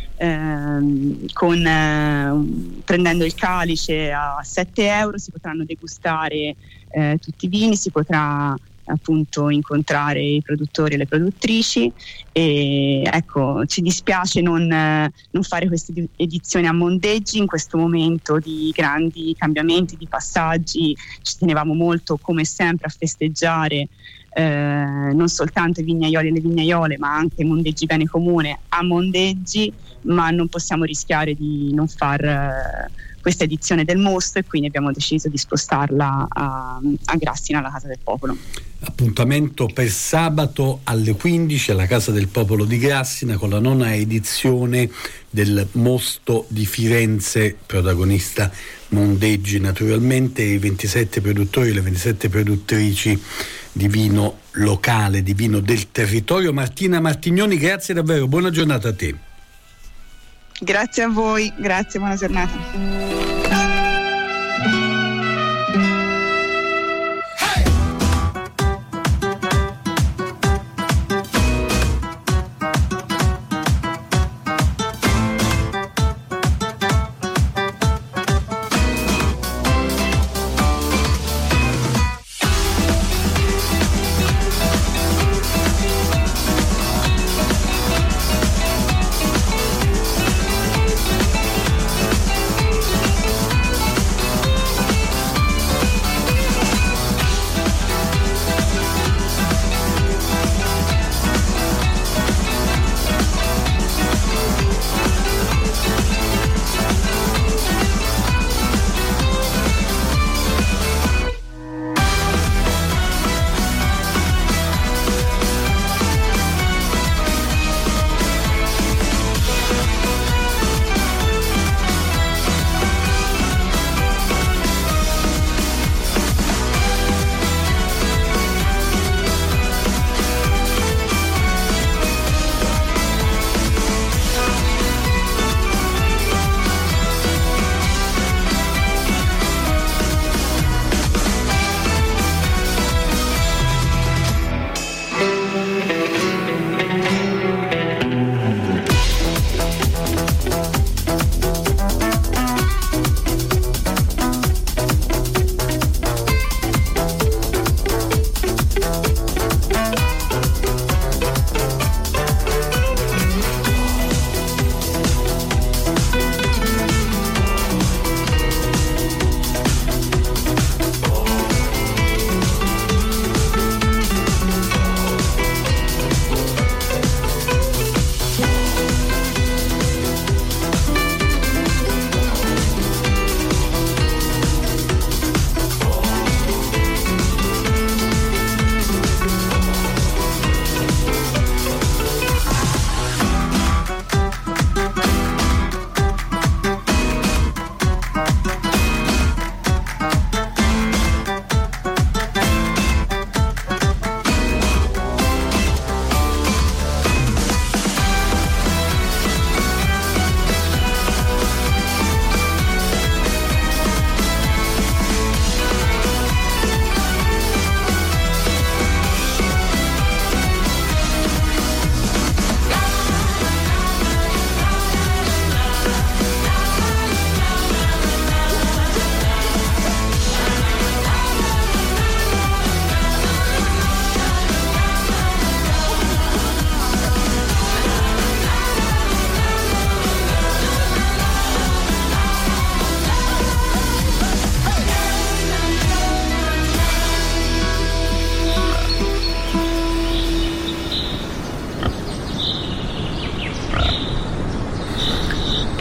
[SPEAKER 3] uh, con, uh, prendendo il calice a sette euro si potranno degustare uh, tutti i vini, si potrà appunto incontrare i produttori e le produttrici, e ecco, ci dispiace non, non fare queste edizioni a Mondeggi in questo momento di grandi cambiamenti, di passaggi. Ci tenevamo molto, come sempre, a festeggiare eh, non soltanto i vignaioli e le vignaiole, ma anche Mondeggi Bene Comune a Mondeggi, ma non possiamo rischiare di non far eh, questa edizione del mostro, e quindi abbiamo deciso di spostarla a, a Grassina, alla Casa del Popolo.
[SPEAKER 7] Appuntamento per sabato alle quindici alla Casa del Popolo di Grassina con la nona edizione del Mosto di Firenze, protagonista Mondeggi naturalmente, e i ventisette produttori e le ventisette produttrici di vino locale, di vino del territorio. Martina Martignoni, grazie davvero, buona giornata a te.
[SPEAKER 3] Grazie a voi, grazie, buona giornata.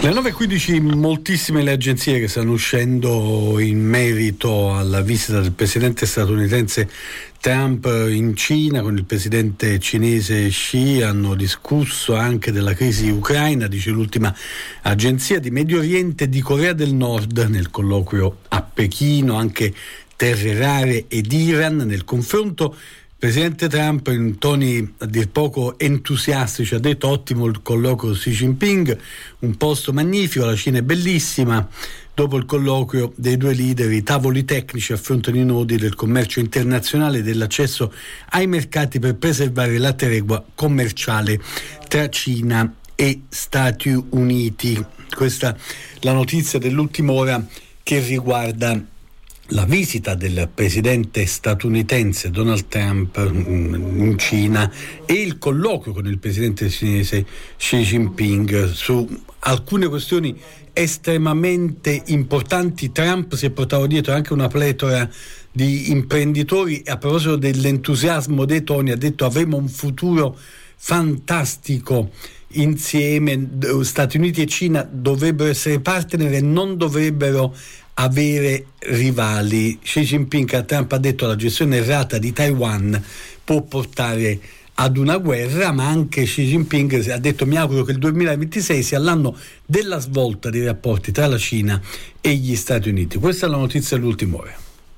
[SPEAKER 7] Alle nove e quindici moltissime le agenzie che stanno uscendo in merito alla visita del presidente statunitense Trump in Cina. Con il presidente cinese Xi hanno discusso anche della crisi ucraina, dice l'ultima agenzia, di Medio Oriente e di Corea del Nord nel colloquio a Pechino, anche terre rare ed Iran nel confronto. Il presidente Trump, in toni a dir poco entusiastici, ha detto: ottimo il colloquio Xi Jinping, un posto magnifico, la Cina è bellissima. Dopo il colloquio dei due leader, i tavoli tecnici affrontano i nodi del commercio internazionale e dell'accesso ai mercati per preservare la tregua commerciale tra Cina e Stati Uniti. Questa è la notizia dell'ultima ora che riguarda la visita del presidente statunitense Donald Trump in Cina e il colloquio con il presidente cinese Xi Jinping su alcune questioni estremamente importanti. Trump si è portato dietro anche una pletora di imprenditori e, a proposito dell'entusiasmo dei toni, ha detto: avremo un futuro fantastico insieme, Stati Uniti e Cina dovrebbero essere partner e non dovrebbero avere rivali. Xi Jinping a Trump ha detto: la gestione errata di Taiwan può portare ad una guerra, ma anche Xi Jinping ha detto: mi auguro che il duemilaventisei sia l'anno della svolta dei rapporti tra la Cina e gli Stati Uniti. Questa è la notizia dell'ultima ora.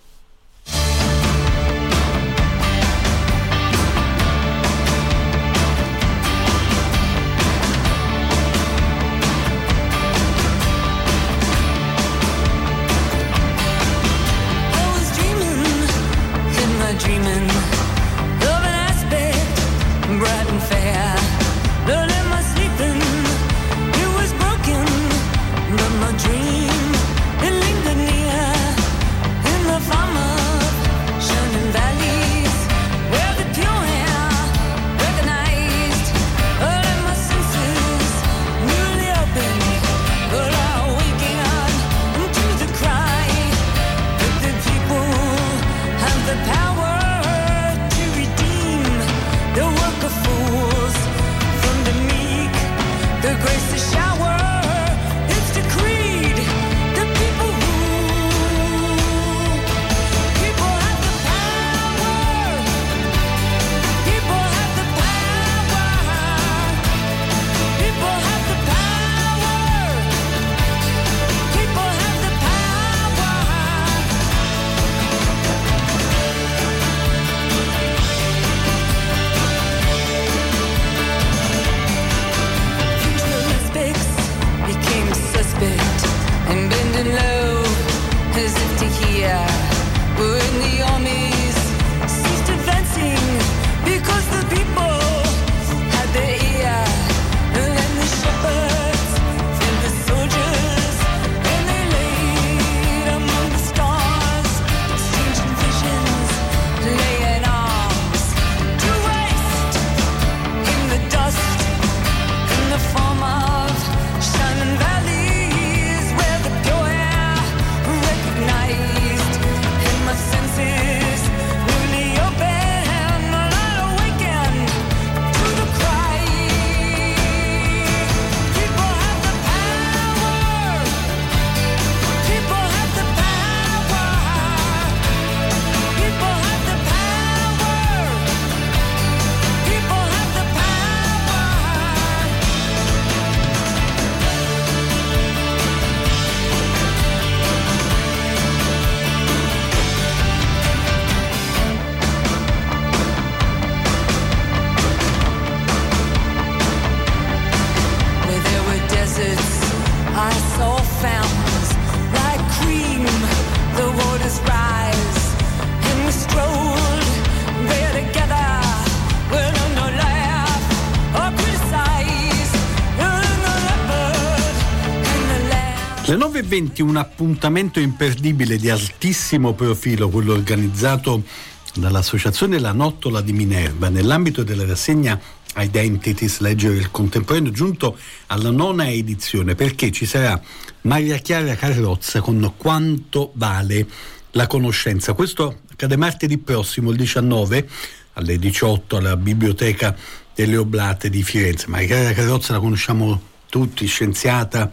[SPEAKER 7] Le nove e venti, un appuntamento imperdibile di altissimo profilo, quello organizzato dall'associazione La Nottola di Minerva nell'ambito della rassegna Identities, leggere il contemporaneo, giunto alla nona edizione, perché ci sarà Maria Chiara Carrozza con Quanto vale la conoscenza. Questo accade martedì prossimo, il diciannove, alle diciotto, alla Biblioteca delle Oblate di Firenze. Maria Chiara Carrozza la conosciamo tutti, scienziata,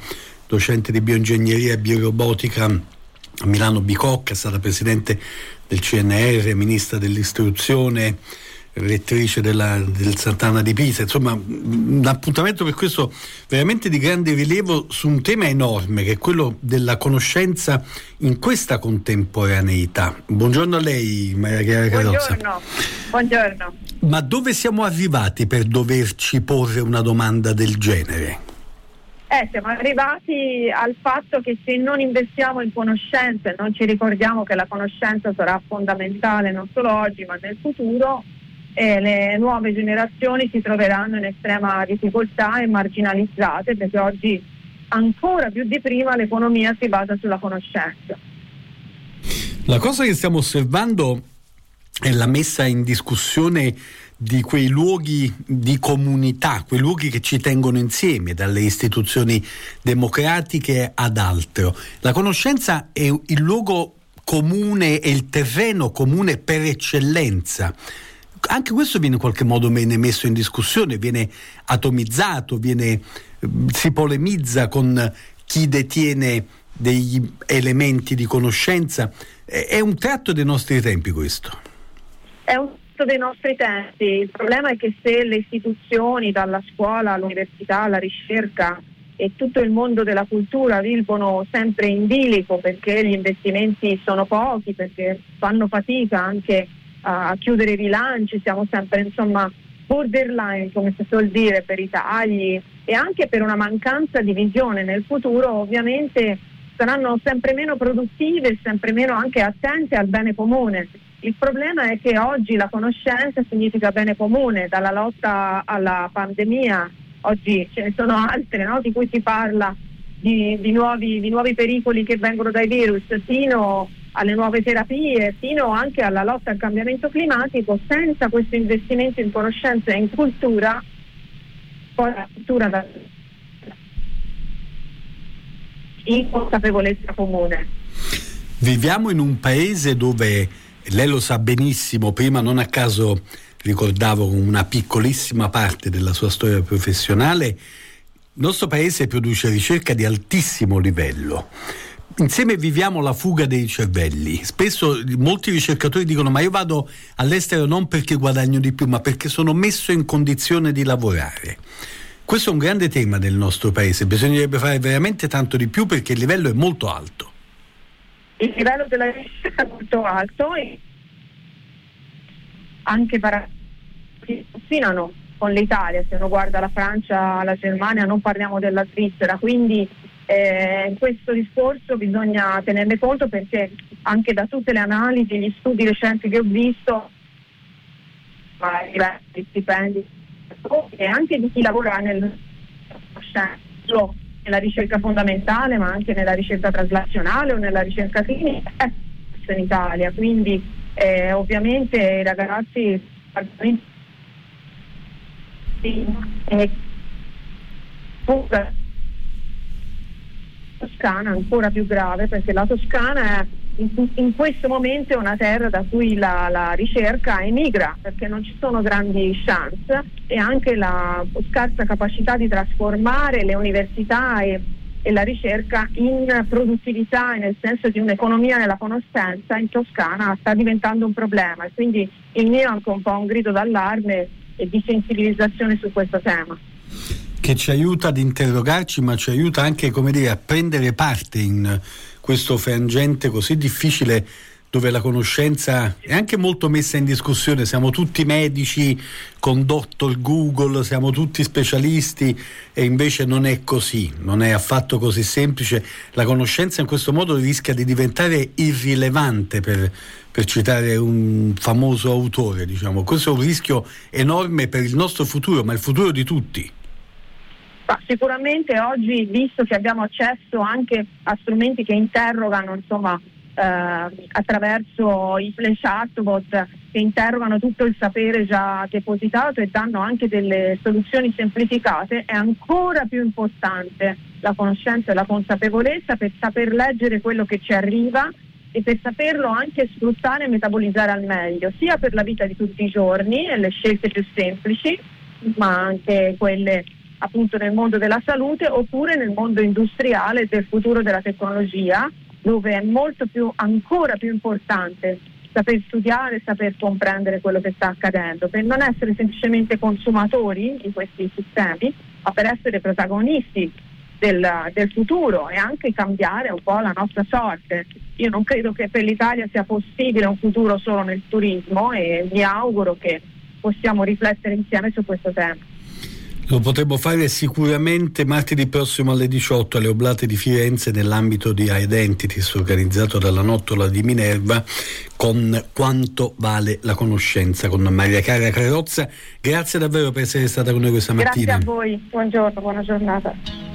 [SPEAKER 7] docente di bioingegneria e biorobotica a Milano Bicocca, è stata presidente del C N R, ministra dell'istruzione, rettrice della, del Sant'Anna di Pisa, insomma un appuntamento per questo veramente di grande rilievo su un tema enorme che è quello della conoscenza in questa contemporaneità. Buongiorno a lei, Maria Chiara Carrozza.
[SPEAKER 6] Buongiorno. Buongiorno.
[SPEAKER 7] Ma dove siamo arrivati per doverci porre una domanda del genere?
[SPEAKER 6] Eh, siamo arrivati al fatto che se non investiamo in conoscenza e non ci ricordiamo che la conoscenza sarà fondamentale non solo oggi ma nel futuro, e le nuove generazioni si troveranno in estrema difficoltà e marginalizzate, perché oggi ancora più di prima l'economia si basa sulla conoscenza.
[SPEAKER 7] La cosa che stiamo osservando è la messa in discussione di quei luoghi di comunità, quei luoghi che ci tengono insieme, dalle istituzioni democratiche ad altro. La conoscenza è il luogo comune, è il terreno comune per eccellenza. Anche questo viene in qualche modo messo in discussione, viene atomizzato, viene, si polemizza con chi detiene degli elementi di conoscenza. È un tratto dei nostri tempi questo.
[SPEAKER 6] È un tratto dei nostri tempi. Il problema è che se le istituzioni, dalla scuola all'università, alla ricerca e tutto il mondo della cultura vivono sempre in bilico perché gli investimenti sono pochi, perché fanno fatica anche a chiudere i bilanci, siamo sempre insomma borderline, come si suol dire, per i tagli e anche per una mancanza di visione nel futuro, ovviamente saranno sempre meno produttive, sempre meno anche attente al bene comune. Il problema è che oggi la conoscenza significa bene comune, dalla lotta alla pandemia, oggi ce ne sono altre, no? Di cui si parla, di, di, nuovi, di nuovi pericoli che vengono dai virus, fino alle nuove terapie, fino anche alla lotta al cambiamento climatico. Senza questo investimento in conoscenza e in cultura, poi la cultura da in consapevolezza comune.
[SPEAKER 7] Viviamo in un paese dove, lei lo sa benissimo, prima non a caso ricordavo una piccolissima parte della sua storia professionale, il nostro paese produce ricerca di altissimo livello. Insieme viviamo la fuga dei cervelli. Spesso molti ricercatori dicono: ma io vado all'estero non perché guadagno di più, ma perché sono messo in condizione di lavorare. Questo è un grande tema del nostro paese. Bisognerebbe fare veramente tanto di più perché il livello è molto alto.
[SPEAKER 6] Il livello della ricerca è molto alto e anche para- si confinano con l'Italia. Se uno guarda la Francia, la Germania, non parliamo della Svizzera, quindi Eh, in questo discorso bisogna tenerne conto, perché anche da tutte le analisi, gli studi recenti che ho visto, gli stipendi e anche di chi lavora nel, nella ricerca fondamentale, ma anche nella ricerca traslazionale o nella ricerca clinica in Italia. Quindi eh, ovviamente i ragazzi eh, Toscana ancora più grave, perché la Toscana è in, in questo momento è una terra da cui la, la ricerca emigra, perché non ci sono grandi chance e anche la scarsa capacità di trasformare le università e, e la ricerca in produttività, nel senso di un'economia nella conoscenza, in Toscana sta diventando un problema, e quindi il mio è anche un po' un grido d'allarme e di sensibilizzazione su questo tema,
[SPEAKER 7] che ci aiuta ad interrogarci, ma ci aiuta anche, come dire, a prendere parte in questo frangente così difficile, dove la conoscenza è anche molto messa in discussione. Siamo tutti medici con doctor Google, siamo tutti specialisti, e invece non è così, non è affatto così semplice. La conoscenza in questo modo rischia di diventare irrilevante, per, per citare un famoso autore, diciamo. Questo è un rischio enorme per il nostro futuro, ma il futuro di tutti.
[SPEAKER 6] Ma sicuramente oggi, visto che abbiamo accesso anche a strumenti che interrogano, insomma, eh, attraverso i flash chatbot, che interrogano tutto il sapere già depositato e danno anche delle soluzioni semplificate, è ancora più importante la conoscenza e la consapevolezza per saper leggere quello che ci arriva e per saperlo anche sfruttare e metabolizzare al meglio, sia per la vita di tutti i giorni e le scelte più semplici, ma anche quelle appunto nel mondo della salute oppure nel mondo industriale del futuro della tecnologia, dove è molto più, ancora più importante saper studiare, saper comprendere quello che sta accadendo, per non essere semplicemente consumatori di questi sistemi, ma per essere protagonisti del, del futuro e anche cambiare un po' la nostra sorte. Io non credo che per l'Italia sia possibile un futuro solo nel turismo e mi auguro che possiamo riflettere insieme su questo tema.
[SPEAKER 7] Lo potremo fare sicuramente martedì prossimo alle diciotto alle Oblate di Firenze nell'ambito di Identities organizzato dalla Nottola di Minerva con Quanto vale la conoscenza con Maria Chiara Carrozza. Grazie davvero per essere stata con noi questa mattina.
[SPEAKER 6] Grazie a voi, buongiorno, buona giornata.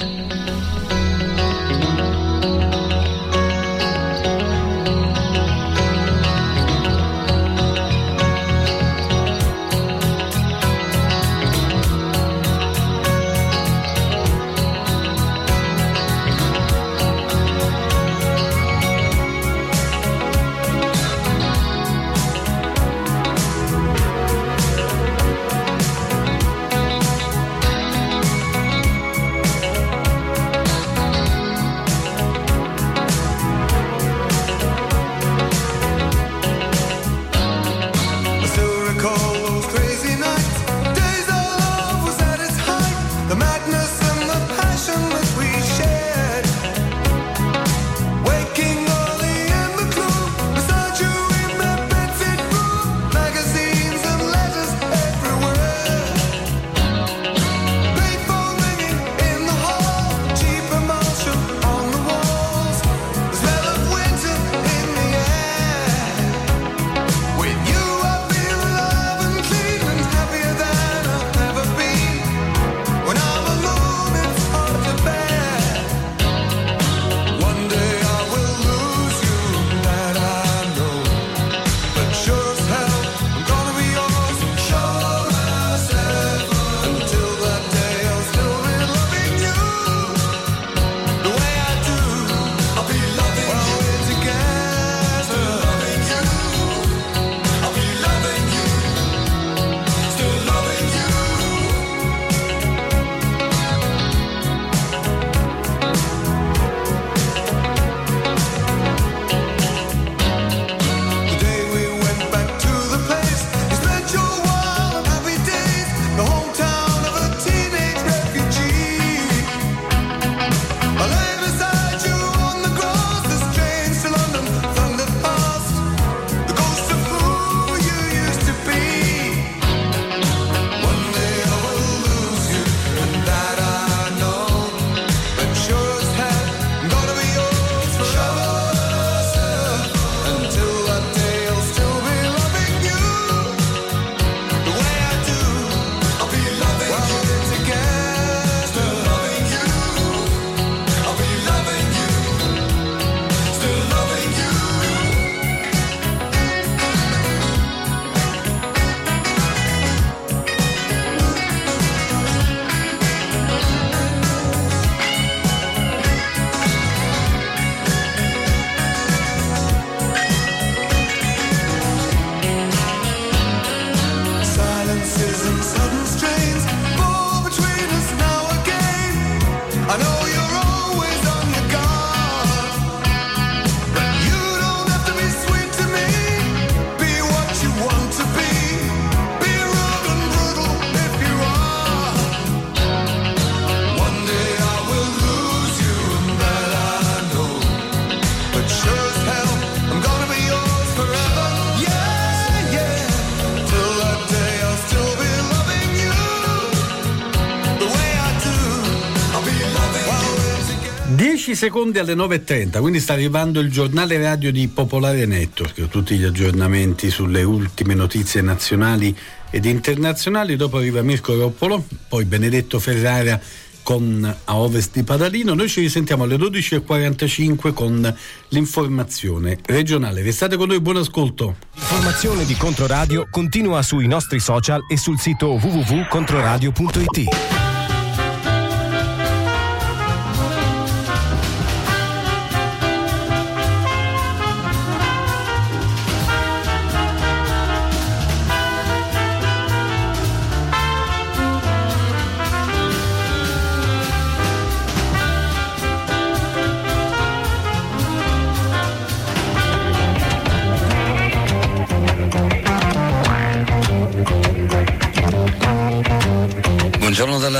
[SPEAKER 7] dieci secondi alle nove e trenta, quindi sta arrivando il giornale radio di Popolare Network, tutti gli aggiornamenti sulle ultime notizie nazionali ed internazionali. Dopo arriva Mirko Roppolo, poi Benedetto Ferrara con A Ovest di Padalino. Noi ci risentiamo alle dodici e quarantacinque con l'informazione regionale. Restate con noi, buon ascolto.
[SPEAKER 14] L'informazione di Controradio continua sui nostri social e sul sito w w w punto controradio punto i t.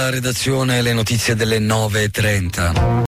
[SPEAKER 9] dalla redazione le notizie delle nove e trenta.